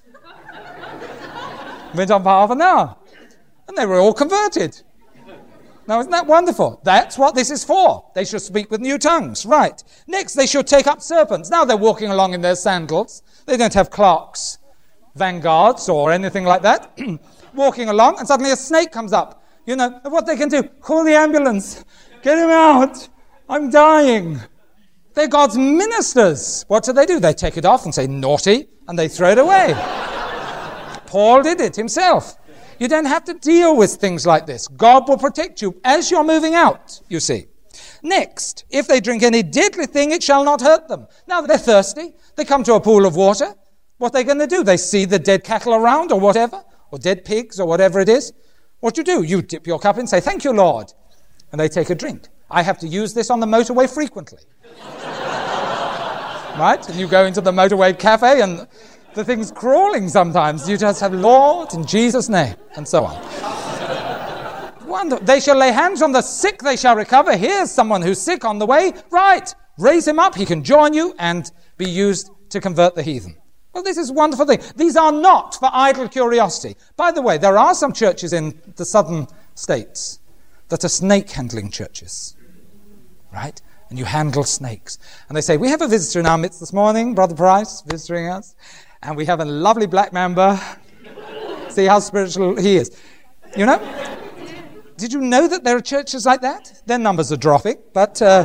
Went on for half an hour. And they were all converted. Now, isn't that wonderful? That's what this is for. They shall speak with new tongues. Right. Next, they shall take up serpents. Now they're walking along in their sandals. They don't have Clark's Vanguards or anything like that. Walking along, and suddenly a snake comes up. You know, what they can do? Call the ambulance. Get him out. I'm dying. They're God's ministers. What do they do? They take it off and say, naughty, and they throw it away. Paul did it himself. You don't have to deal with things like this. God will protect you as you're moving out, you see. Next, if they drink any deadly thing, it shall not hurt them. Now, they're thirsty. They come to a pool of water. What are they going to do? They see the dead cattle around or whatever, or dead pigs or whatever it is. What do you do? You dip your cup in and say, thank you, Lord. And they take a drink. I have to use this on the motorway frequently. Right? And you go into the motorway cafe and the thing's crawling sometimes. You just have, Lord, in Jesus' name, and so on. Wonderful. They shall lay hands on the sick, they shall recover. Here's someone who's sick on the way. Right. Raise him up. He can join you and be used to convert the heathen. Well, this is a wonderful thing. These are not for idle curiosity. By the way, there are some churches in the southern states that are snake-handling churches. Right? And you handle snakes. And they say, we have a visitor in our midst this morning, Brother Price, visiting us. And we have a lovely black member. See how spiritual he is. You know? Did you know that there are churches like that? Their numbers are dropping, but... Uh,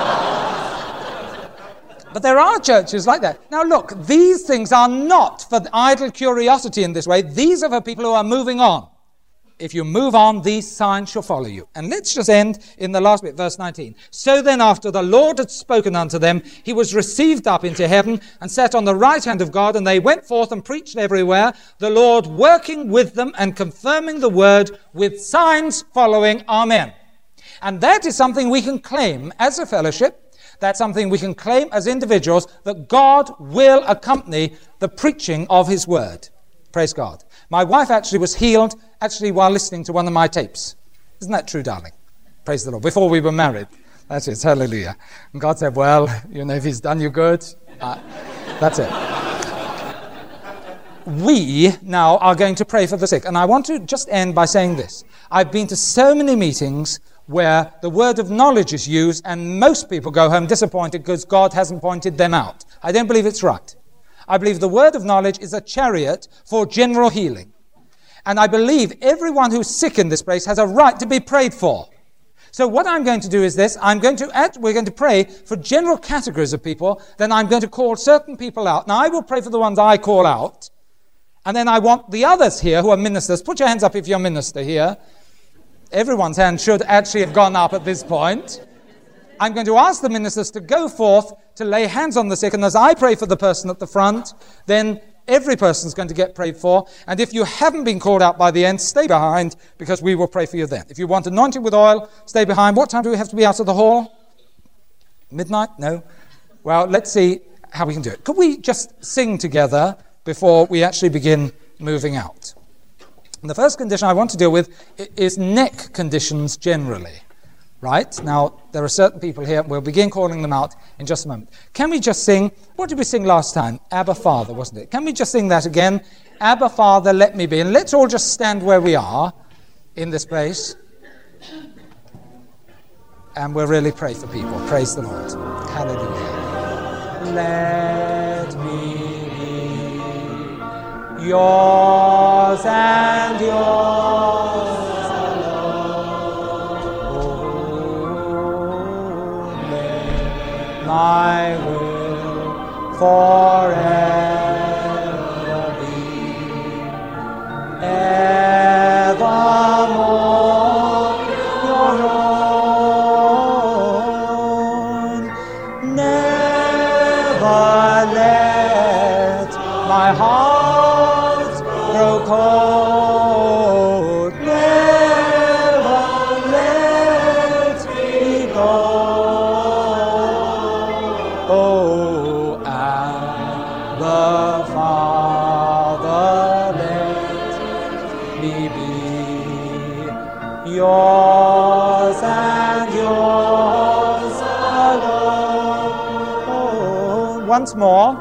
but there are churches like that. Now look, these things are not for idle curiosity in this way. These are for people who are moving on. If you move on, these signs shall follow you. And let's just end in the last bit, verse nineteen. So then after the Lord had spoken unto them, he was received up into heaven and sat on the right hand of God, and they went forth and preached everywhere, the Lord working with them and confirming the word with signs following. Amen. And that is something we can claim as a fellowship. That's something we can claim as individuals, that God will accompany the preaching of his word. Praise God. My wife actually was healed actually while listening to one of my tapes. Isn't that true, darling? Praise the Lord. Before we were married. That's it. Hallelujah. And God said, well, you know, if he's done you good, uh, that's it. We now are going to pray for the sick. And I want to just end by saying this. I've been to so many meetings where the word of knowledge is used and most people go home disappointed because God hasn't pointed them out. I don't believe it's right. I believe the word of knowledge is a chariot for general healing. And I believe everyone who's sick in this place has a right to be prayed for. So what I'm going to do is this. I'm going to add, we're going to pray for general categories of people. Then I'm going to call certain people out. Now I will pray for the ones I call out. And then I want the others here who are ministers. Put your hands up if you're a minister here. Everyone's hand should actually have gone up at this point. I'm going to ask the ministers to go forth to lay hands on the sick. And as I pray for the person at the front, then every person's going to get prayed for. And if you haven't been called out by the end, stay behind because we will pray for you then. If you want anointed with oil, stay behind. What time do we have to be out of the hall? Midnight? No? Well, let's see how we can do it. Could we just sing together before we actually begin moving out? And the first condition I want to deal with is neck conditions generally. Right? Now, there are certain people here. We'll begin calling them out in just a moment. Can we just sing? What did we sing last time? Abba Father, wasn't it? Can we just sing that again? Abba Father, let me be. And let's all just stand where we are in this place. And we'll really pray for people. Praise the Lord. Hallelujah. Let me be yours and yours. My will forever be, evermore your own. Never let my heart grow cold. Never let me go. Oh, Abba Father, let me be yours and yours alone. Once more.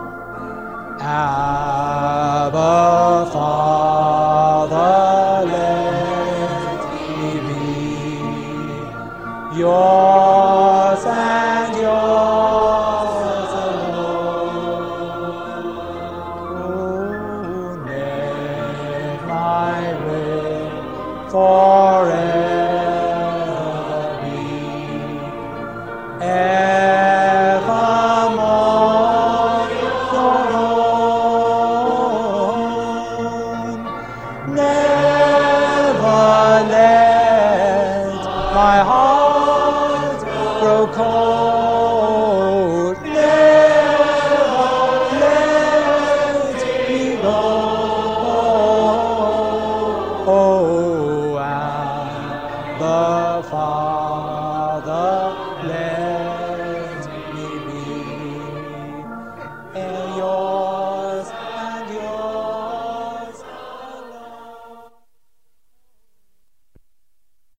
Abba Father, let me be yours and yours alone. Oh, let my will forever be, evermore your own. Never let my heart grow cold. Never let me go.